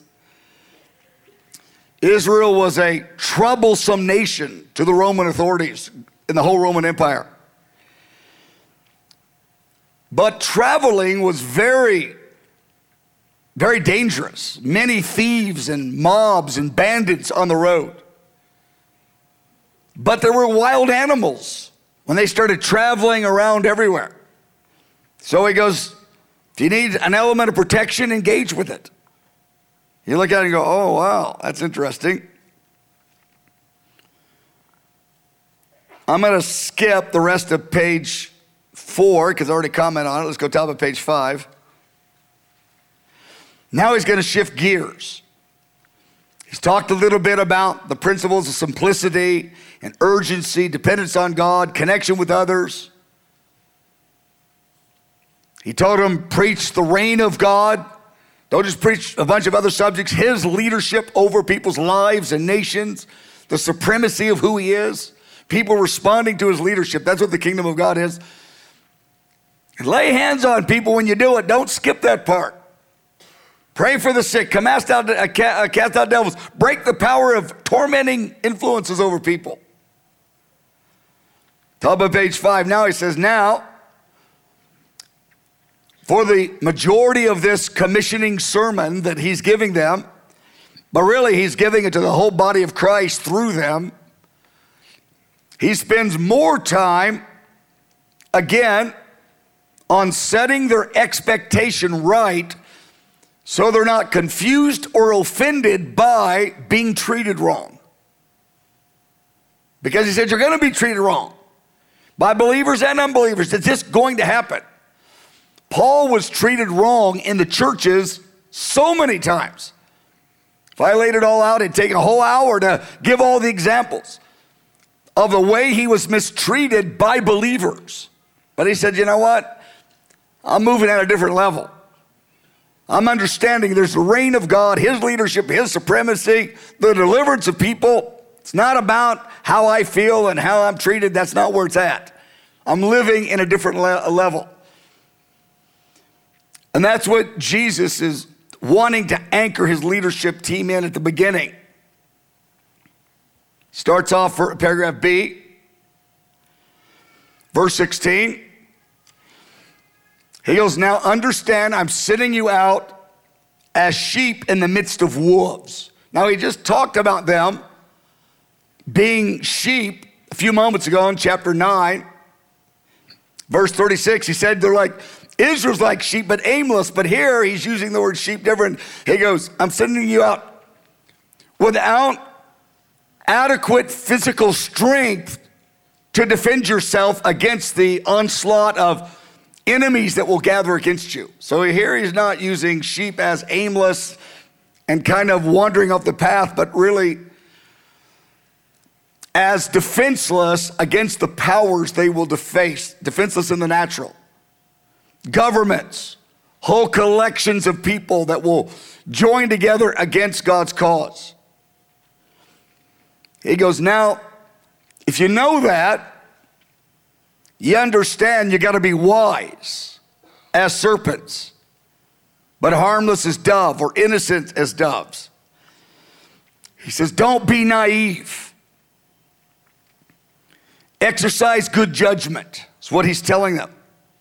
Speaker 1: Israel was a troublesome nation to the Roman authorities in the whole Roman Empire. But traveling was very, very dangerous. Many thieves and mobs and bandits on the road. But there were wild animals when they started traveling around everywhere. So he goes, if you need an element of protection, engage with it. You look at it and go, oh, wow, that's interesting. I'm going to skip the rest of page four because I already commented on it. Let's go top of page five. Now he's going to shift gears. He's talked a little bit about the principles of simplicity and urgency, dependence on God, connection with others. He told him, preach the reign of God. Don't just preach a bunch of other subjects. His leadership over people's lives and nations, the supremacy of who he is, people responding to his leadership. That's what the kingdom of God is. And lay hands on people when you do it. Don't skip that part. Pray for the sick. Cast out, uh, cast out devils. Break the power of tormenting influences over people. Top of page five. Now he says, now, for the majority of this commissioning sermon that he's giving them, but really he's giving it to the whole body of Christ through them, he spends more time, again, on setting their expectation right so they're not confused or offended by being treated wrong. Because he said, you're going to be treated wrong by believers and unbelievers. It's just going to happen. Paul was treated wrong in the churches so many times. If I laid it all out, it'd take a whole hour to give all the examples of the way he was mistreated by believers. But he said, you know what? I'm moving at a different level. I'm understanding there's the reign of God, his leadership, his supremacy, the deliverance of people. It's not about how I feel and how I'm treated. That's not where it's at. I'm living in a different le- level. And that's what Jesus is wanting to anchor his leadership team in at the beginning. Starts off for paragraph B, verse sixteen. He goes, now understand I'm sending you out as sheep in the midst of wolves. Now he just talked about them being sheep a few moments ago in chapter nine. Verse thirty-six, he said they're like, Israel's like sheep but aimless. But here he's using the word sheep different. He goes, I'm sending you out without adequate physical strength to defend yourself against the onslaught of enemies that will gather against you. So here he's not using sheep as aimless and kind of wandering off the path, but really as defenseless against the powers they will deface, defenseless in the natural. Governments, whole collections of people that will join together against God's cause. He goes, now, if you know that, you understand you got to be wise as serpents, but harmless as dove or innocent as doves. He says, don't be naive. Exercise good judgment. That's what he's telling them.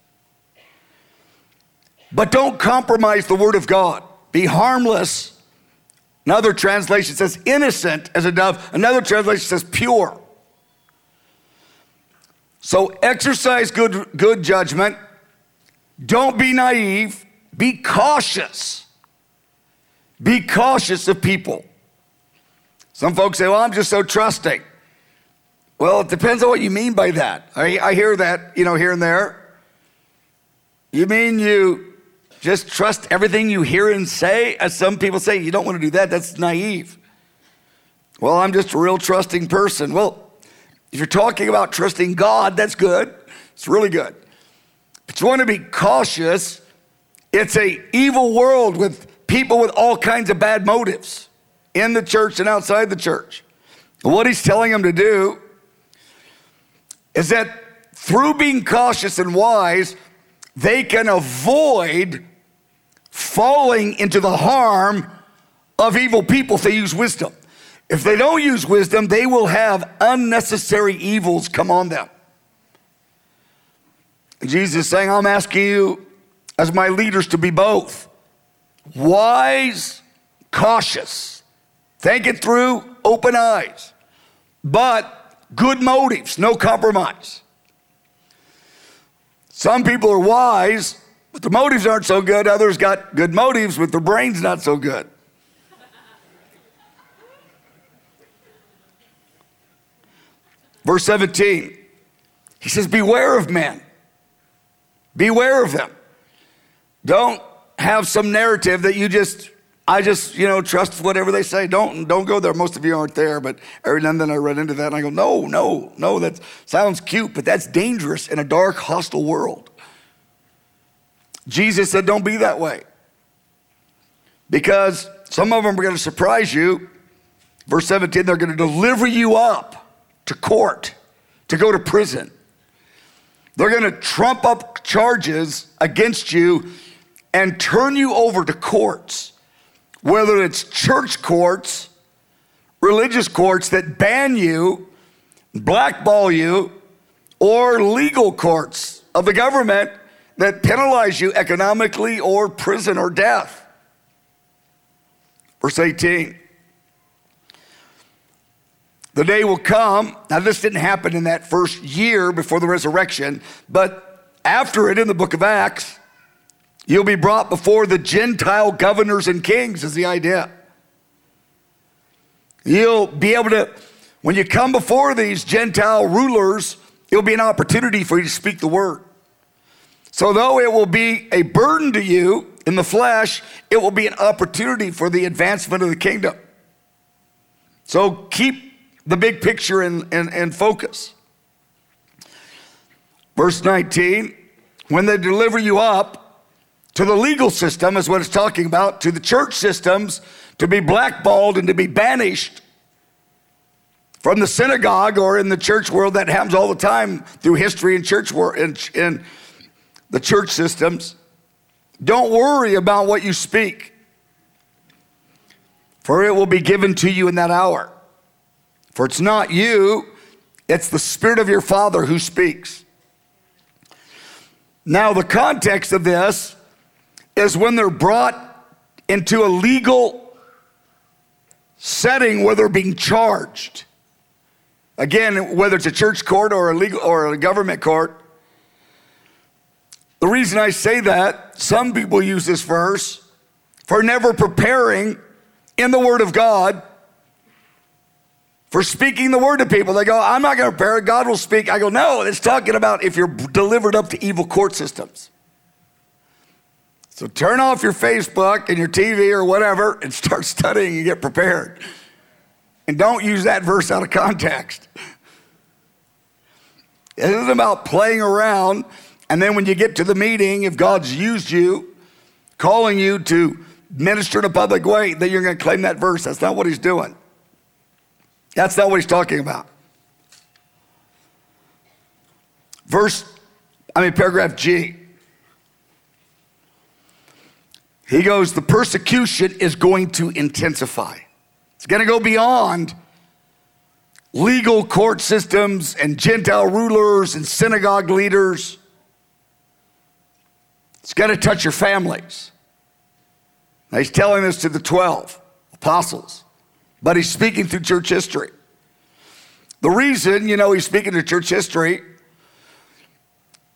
Speaker 1: But don't compromise the word of God. Be harmless. Another translation says innocent as a dove. Another translation says pure. So exercise good, good judgment. Don't be naive. Be cautious. Be cautious of people. Some folks say, well, I'm just so trusting. Well, it depends on what you mean by that. I, I hear that, you know, here and there. You mean you just trust everything you hear and say? As some people say, you don't want to do that. That's naive. Well, I'm just a real trusting person. Well, if you're talking about trusting God, that's good. It's really good. But you want to be cautious. It's an evil world with people with all kinds of bad motives in the church and outside the church. And what he's telling them to do is that through being cautious and wise, they can avoid falling into the harm of evil people if they use wisdom. If they don't use wisdom, they will have unnecessary evils come on them. And Jesus is saying, I'm asking you as my leaders to be both wise, cautious, think it through, open eyes, but good motives, no compromise. Some people are wise, but the motives aren't so good. Others got good motives, but their brain's not so good. Verse seventeen, he says, beware of men. Beware of them. Don't have some narrative that you just, I just, you know, trust whatever they say. Don't, don't go there. Most of you aren't there, but every now and then I run into that and I go, no, no, no, that sounds cute, but that's dangerous in a dark, hostile world. Jesus said, don't be that way. Because some of them are going to surprise you. Verse seventeen, they're going to deliver you up to court, to go to prison. They're going to trump up charges against you and turn you over to courts, whether it's church courts, religious courts that ban you, blackball you, or legal courts of the government that penalize you economically or prison or death. Verse eighteen. The day will come, now this didn't happen in that first year before the resurrection, but after it in the book of Acts, you'll be brought before the Gentile governors and kings is the idea. You'll be able to, when you come before these Gentile rulers, it'll be an opportunity for you to speak the word. So though it will be a burden to you in the flesh, it will be an opportunity for the advancement of the kingdom. So keep the big picture in, in, in focus. Verse nineteen, when they deliver you up to the legal system is what it's talking about, to the church systems, to be blackballed and to be banished from the synagogue or in the church world. That happens all the time through history and church world in, in the church systems. Don't worry about what you speak, for it will be given to you in that hour. For it's not you, it's the Spirit of your Father who speaks. Now, the context of this is when they're brought into a legal setting where they're being charged. Again, whether it's a church court or a legal or a government court. The reason I say that, some people use this verse for never preparing in the Word of God for speaking the word to people. They go, I'm not going to prepare it. God will speak. I go, no, it's talking about if you're delivered up to evil court systems. So turn off your Facebook and your T V or whatever and start studying and get prepared. And don't use that verse out of context. It isn't about playing around. And then when you get to the meeting, if God's used you, calling you to minister in a public way, then you're going to claim that verse. That's not what he's doing. That's not what he's talking about. Verse, I mean, paragraph G. He goes, the persecution is going to intensify. It's going to go beyond legal court systems and Gentile rulers and synagogue leaders. It's going to touch your families. Now he's telling this to the twelve apostles. But he's speaking through church history. The reason, you know, he's speaking to church history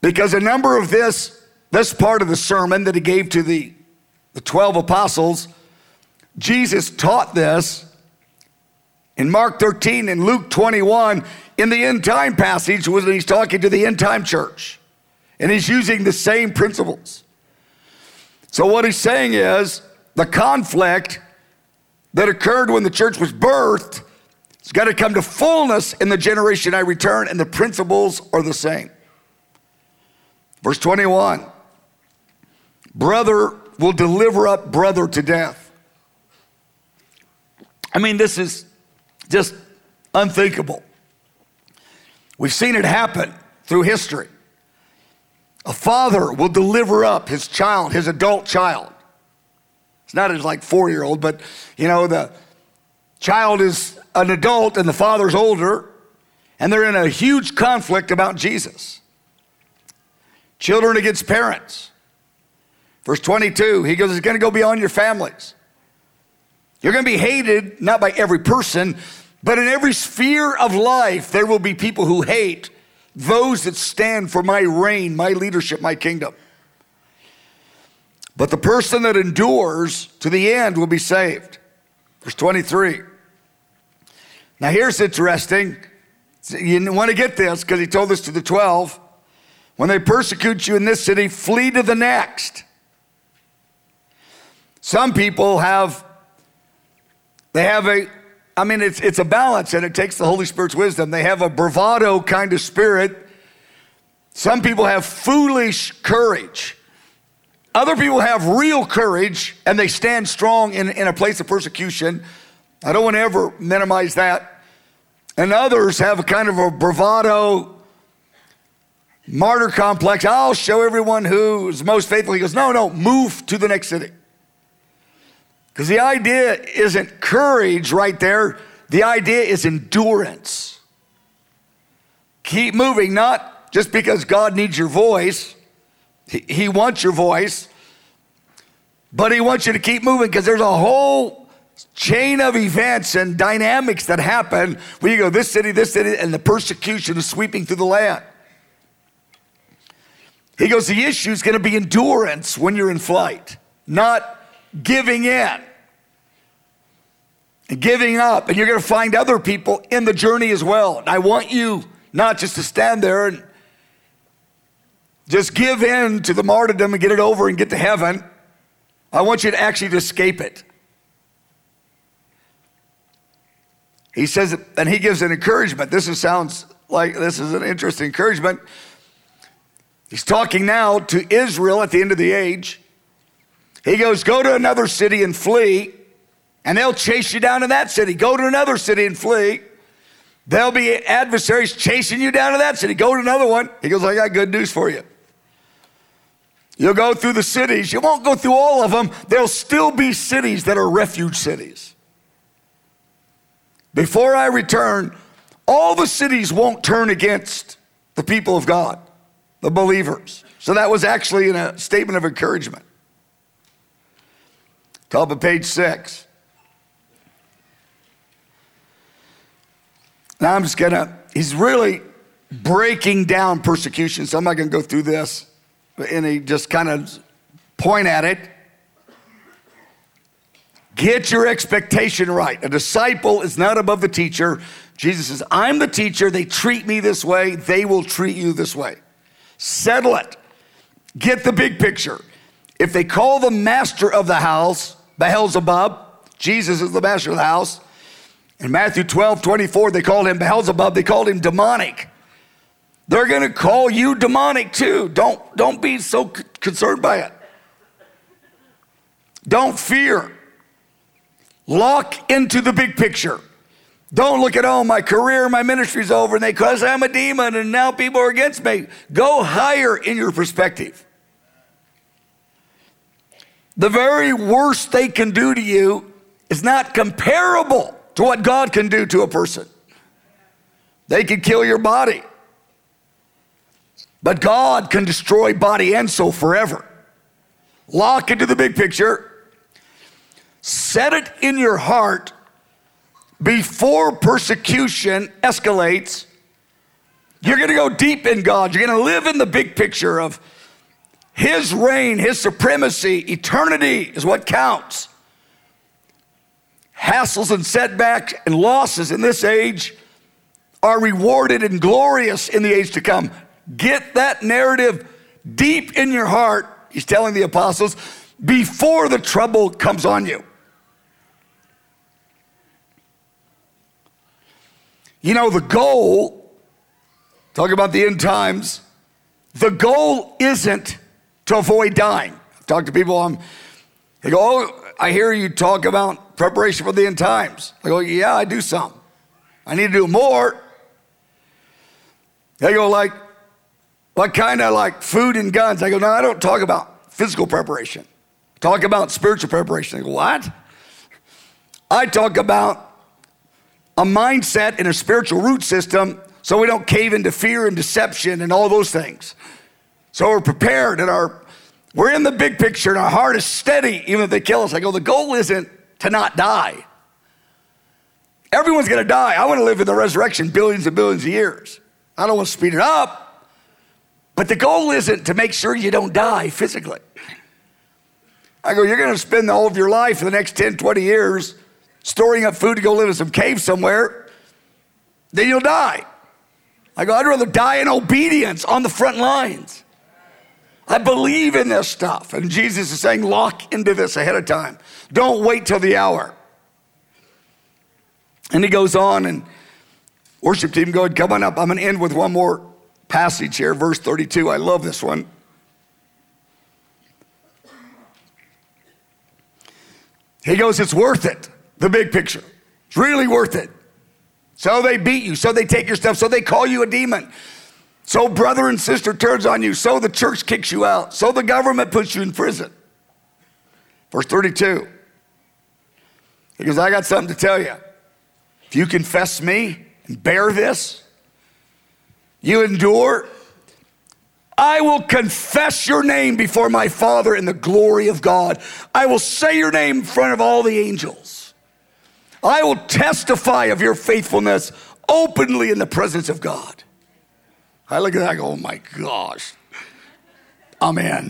Speaker 1: Because a number of this, this part of the sermon that he gave to the, the twelve apostles, Jesus taught this in Mark thirteen and Luke twenty-one in the end time passage when he's talking to the end time church. And he's using the same principles. So what he's saying is the conflict that occurred when the church was birthed has got to come to fullness in the generation I return, and the principles are the same. Verse twenty-one, brother will deliver up brother to death. I mean, this is just unthinkable. We've seen it happen through history. A father will deliver up his child, his adult child. It's not his like four-year-old, but you know, the child is an adult and the father's older, and they're in a huge conflict about Jesus. Children against parents. Verse twenty-two, he goes, it's going to go beyond your families. You're going to be hated, not by every person, but in every sphere of life, there will be people who hate those that stand for my reign, my leadership, my kingdom. But the person that endures to the end will be saved. Verse twenty-three. Now here's interesting. You want to get this because he told this to the twelve. When they persecute you in this city, flee to the next. Some people have, they have a, I mean, it's, it's a balance, and it takes the Holy Spirit's wisdom. They have a bravado kind of spirit. Some people have foolish courage. Other people have real courage, and they stand strong in, in a place of persecution. I don't want to ever minimize that. And others have a kind of a bravado, martyr complex. I'll show everyone who is most faithful. He goes, no, no, move to the next city. Because the idea isn't courage right there. The idea is endurance. Keep moving, not just because God needs your voice. He, he wants your voice. But he wants you to keep moving because there's a whole chain of events and dynamics that happen when you go this city, this city, and the persecution is sweeping through the land. He goes, the issue is going to be endurance when you're in flight, not giving in and giving up. And you're going to find other people in the journey as well. And I want you not just to stand there and just give in to the martyrdom and get it over and get to heaven. I want you to actually to escape it. He says, and he gives an encouragement. This is, sounds like this is an interesting encouragement. He's talking now to Israel at the end of the age. He goes, go to another city and flee, and they'll chase you down to that city. Go to another city and flee. There'll be adversaries chasing you down to that city. Go to another one. He goes, I got good news for you. You'll go through the cities. You won't go through all of them. There'll still be cities that are refuge cities. Before I return, all the cities won't turn against the people of God, the believers. So that was actually in a statement of encouragement. Top of page six. Now I'm just gonna, he's really breaking down persecution, so I'm not gonna go through this. And he just kind of point at it. Get your expectation right. A disciple is not above the teacher. Jesus says, I'm the teacher. They treat me this way. They will treat you this way. Settle it. Get the big picture. If they call the master of the house Beelzebub, Jesus is the master of the house. In Matthew twelve, twenty-four, they called him Beelzebub. They called him demonic. They're going to call you demonic too. Don't, don't be so c- concerned by it. Don't fear. Lock into the big picture. Don't look at, oh, my career, my ministry's over, and they because I'm a demon and now people are against me. Go higher in your perspective. The very worst they can do to you is not comparable to what God can do to a person. They can kill your body. But God can destroy body and soul forever. Lock into the big picture. Set it in your heart before persecution escalates. You're going to go deep in God. You're going to live in the big picture of his reign, his supremacy. Eternity is what counts. Hassles and setbacks and losses in this age are rewarded and glorious in the age to come. Get that narrative deep in your heart, he's telling the apostles, before the trouble comes on you. You know, the goal, talk about the end times, the goal isn't to avoid dying. I've talked to people, um, they go, oh, I hear you talk about preparation for the end times. I go, yeah, I do some. I need to do more. They go, like, what kind of like food and guns? I go, no, I don't talk about physical preparation. I talk about spiritual preparation. They go, what? I talk about a mindset and a spiritual root system so we don't cave into fear and deception and all those things. So we're prepared and our, we're in the big picture and our heart is steady even if they kill us. I go, the goal isn't to not die. Everyone's going to die. I want to live in the resurrection billions and billions of years. I don't want to speed it up. But the goal isn't to make sure you don't die physically. I go, you're going to spend all of your life for the next ten, twenty years storing up food to go live in some cave somewhere, then you'll die. I go, I'd rather die in obedience on the front lines. I believe in this stuff. And Jesus is saying, lock into this ahead of time. Don't wait till the hour. And he goes on, and worship team, go ahead, come on up. I'm going to end with one more passage here, verse thirty-two. I love this one. He goes, it's worth it. The big picture. It's really worth it. So they beat you. So they take your stuff. So they call you a demon. So brother and sister turns on you. So the church kicks you out. So the government puts you in prison. Verse thirty-two. He goes, I got something to tell you. If you confess me and bear this, you endure, I will confess your name before my Father in the glory of God. I will say your name in front of all the angels. I will testify of your faithfulness openly in the presence of God. I look at that and go, oh my gosh, I'm in.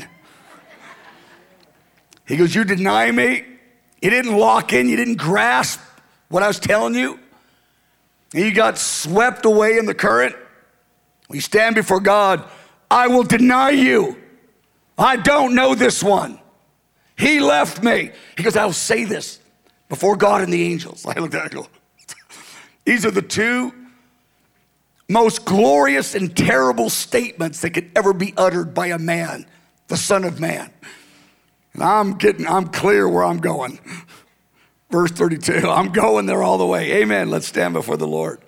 Speaker 1: He goes, you deny me? You didn't lock in, you didn't grasp what I was telling you? And you got swept away in the current? When you stand before God, I will deny you. I don't know this one. He left me. He goes, I will say this before God and the angels. I look at that and go, these are the two most glorious and terrible statements that could ever be uttered by a man, the Son of Man. And I'm getting, I'm clear where I'm going. Verse thirty-two, I'm going there all the way. Amen. Let's stand before the Lord.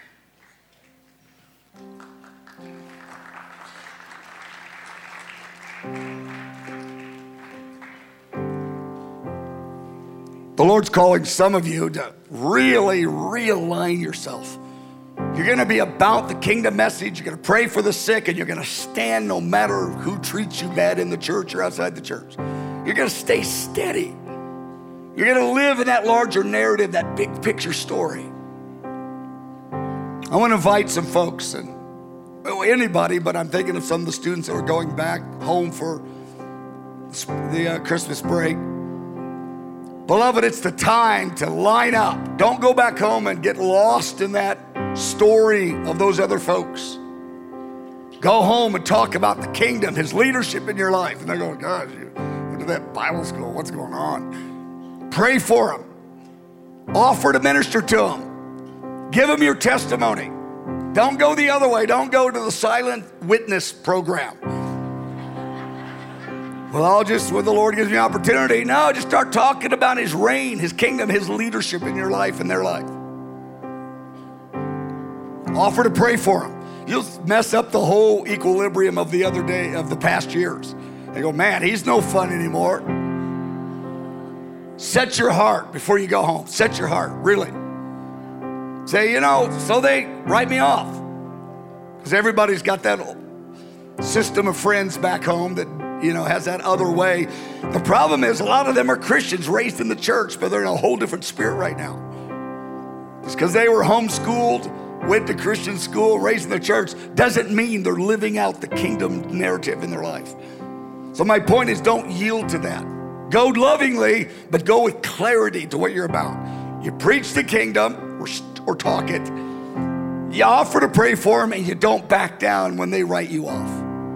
Speaker 1: The Lord's calling some of you to really realign yourself. You're going to be about the kingdom message. You're going to pray for the sick, and you're going to stand no matter who treats you bad in the church or outside the church. You're going to stay steady. You're going to live in that larger narrative, that big picture story. I want to invite some folks, and well, anybody, but I'm thinking of some of the students that are going back home for the uh, Christmas break. Beloved, it's the time to line up. Don't go back home and get lost in that story of those other folks. Go home and talk about the kingdom, his leadership in your life. And they're going, gosh, you went to that Bible school. What's going on? Pray for them. Offer to minister to them. Give them your testimony. Don't go the other way. Don't go to the silent witness program. Well, I'll just, when the Lord gives me opportunity, no, just start talking about his reign, his kingdom, his leadership in your life and their life. Offer to pray for them. You'll mess up the whole equilibrium of the other day, of the past years. They go, man, he's no fun anymore. Set your heart before you go home. Set your heart, really. Say, you know, so they write me off. Because everybody's got that system of friends back home that, you know, has that other way. The problem is a lot of them are Christians raised in the church, but they're in a whole different spirit right now. It's because they were homeschooled went to Christian school, raised in the church, doesn't mean they're living out the kingdom narrative in their life. So my point is, don't yield to that. Go lovingly, but go with clarity to what you're about. You preach the kingdom or, or talk it. You offer to pray for them, and you don't back down when they write you off.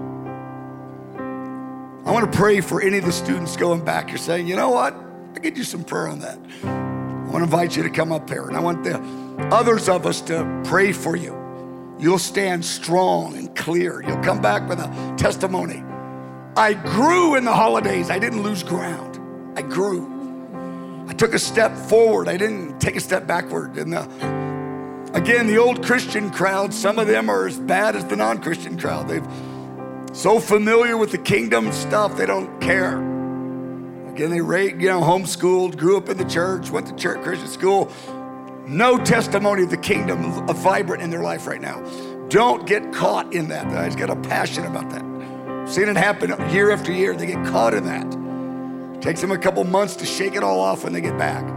Speaker 1: I want to pray for any of the students going back. You're saying, you know what? I could use some prayer on that. I want to invite you to come up here, and I want the others of us to pray for you. You'll stand strong and clear. You'll come back with a testimony. I grew in the holidays. I didn't lose ground. I grew. I took a step forward. I didn't take a step backward. And the, again, the old Christian crowd, some of them are as bad as the non-Christian crowd. They've so familiar with the kingdom stuff, they don't care. Again, they rate, you know, homeschooled, grew up in the church, went to church, Christian school. No testimony of the kingdom of vibrant in their life right now. Don't get caught in that. I just got a passion about that. I've seen it happen year after year. They get caught in that. It takes them a couple months to shake it all off when they get back.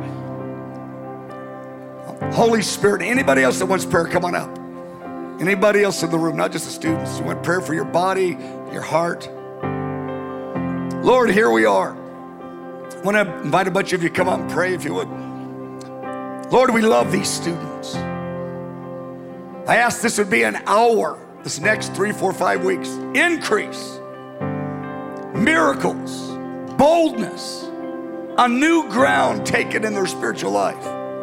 Speaker 1: Holy Spirit, anybody else that wants prayer, come on up. Anybody else in the room, not just the students. You want prayer for your body, your heart. Lord, here we are. I want to invite a bunch of you to come up and pray if you would. Lord, we love these students. I ask this would be an hour, this next three, four, five weeks. Increase, miracles, boldness, a new ground taken in their spiritual life.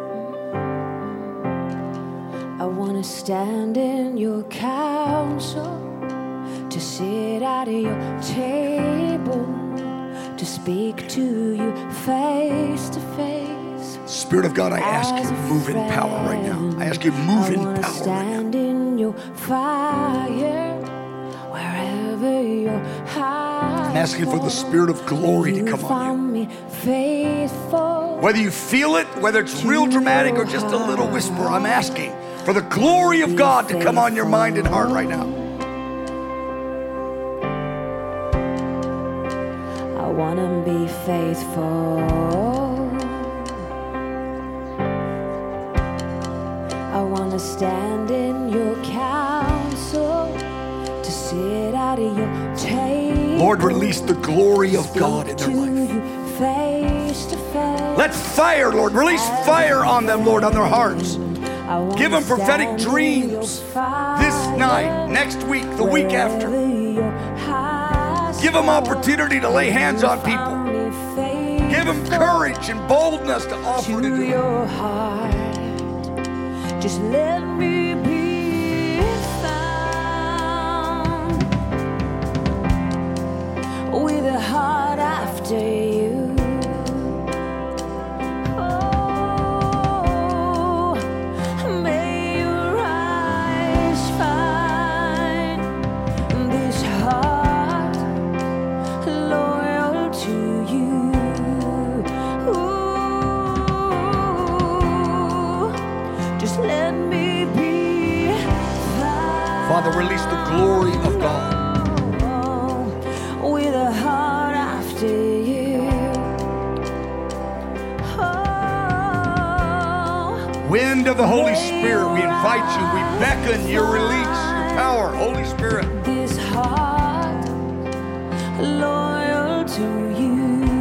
Speaker 2: I want to stand in your counsel, to sit at your table, to speak to you face to face.
Speaker 1: Spirit of God, I ask you to move in power right now. I ask you to move in power right now. I want to
Speaker 2: stand in your fire, wherever your heart.
Speaker 1: I'm asking for the Spirit of glory to come on you. Whether you feel it, whether it's real dramatic or just a little whisper, I'm asking for the glory of God to come on your mind and heart right now.
Speaker 2: I want to be faithful. I want to stand in your counsel, to sit at your table.
Speaker 1: Lord, release the glory of God in their life.
Speaker 2: Face to face.
Speaker 1: Let fire, Lord, release fire on them, Lord, on their hearts. Give them prophetic dreams this night, next week, the week after. Give them opportunity to lay hands on people. Give them courage and boldness to offer to do it.
Speaker 2: Just let me be found with a heart after you. Oh, may your eyes find this heart loyal to you. Ooh, just let me be found.
Speaker 1: Father, release the glory of God.
Speaker 2: With a heart after you. Oh,
Speaker 1: Wind of the Holy Spirit, we invite you, we beckon your release, your power, Holy Spirit.
Speaker 2: this heart loyal to you.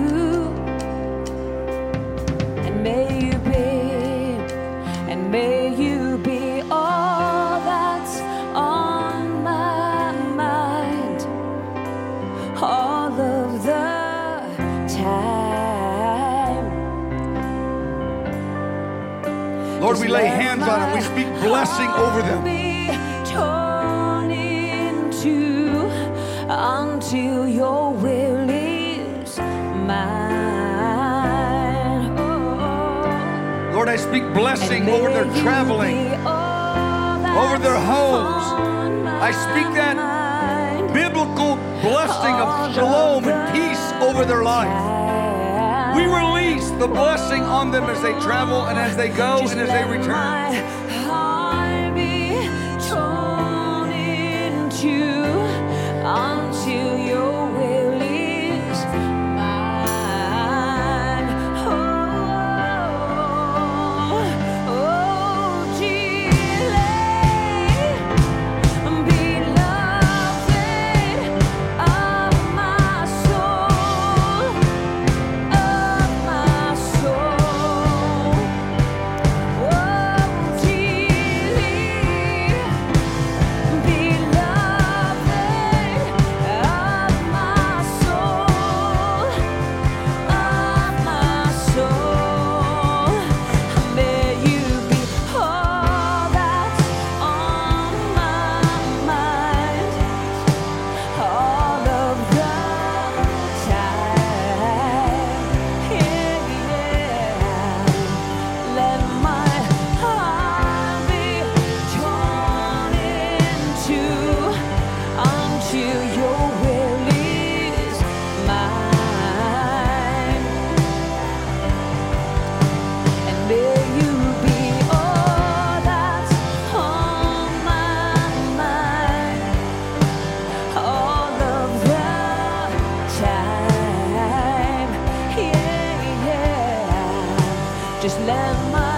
Speaker 2: And may you be, and may you be all that's on my mind all of the time.
Speaker 1: Lord, we lay hands on them, we speak blessing over them.
Speaker 2: Be torn into until your will is mine. Oh,
Speaker 1: Lord, I speak blessing over their traveling, over their homes. I speak that biblical blessing of shalom and peace over their life. We release the blessing on them as they travel and as they go and as they return.
Speaker 2: Until your will is mine. Oh, oh, Jesus. Just let my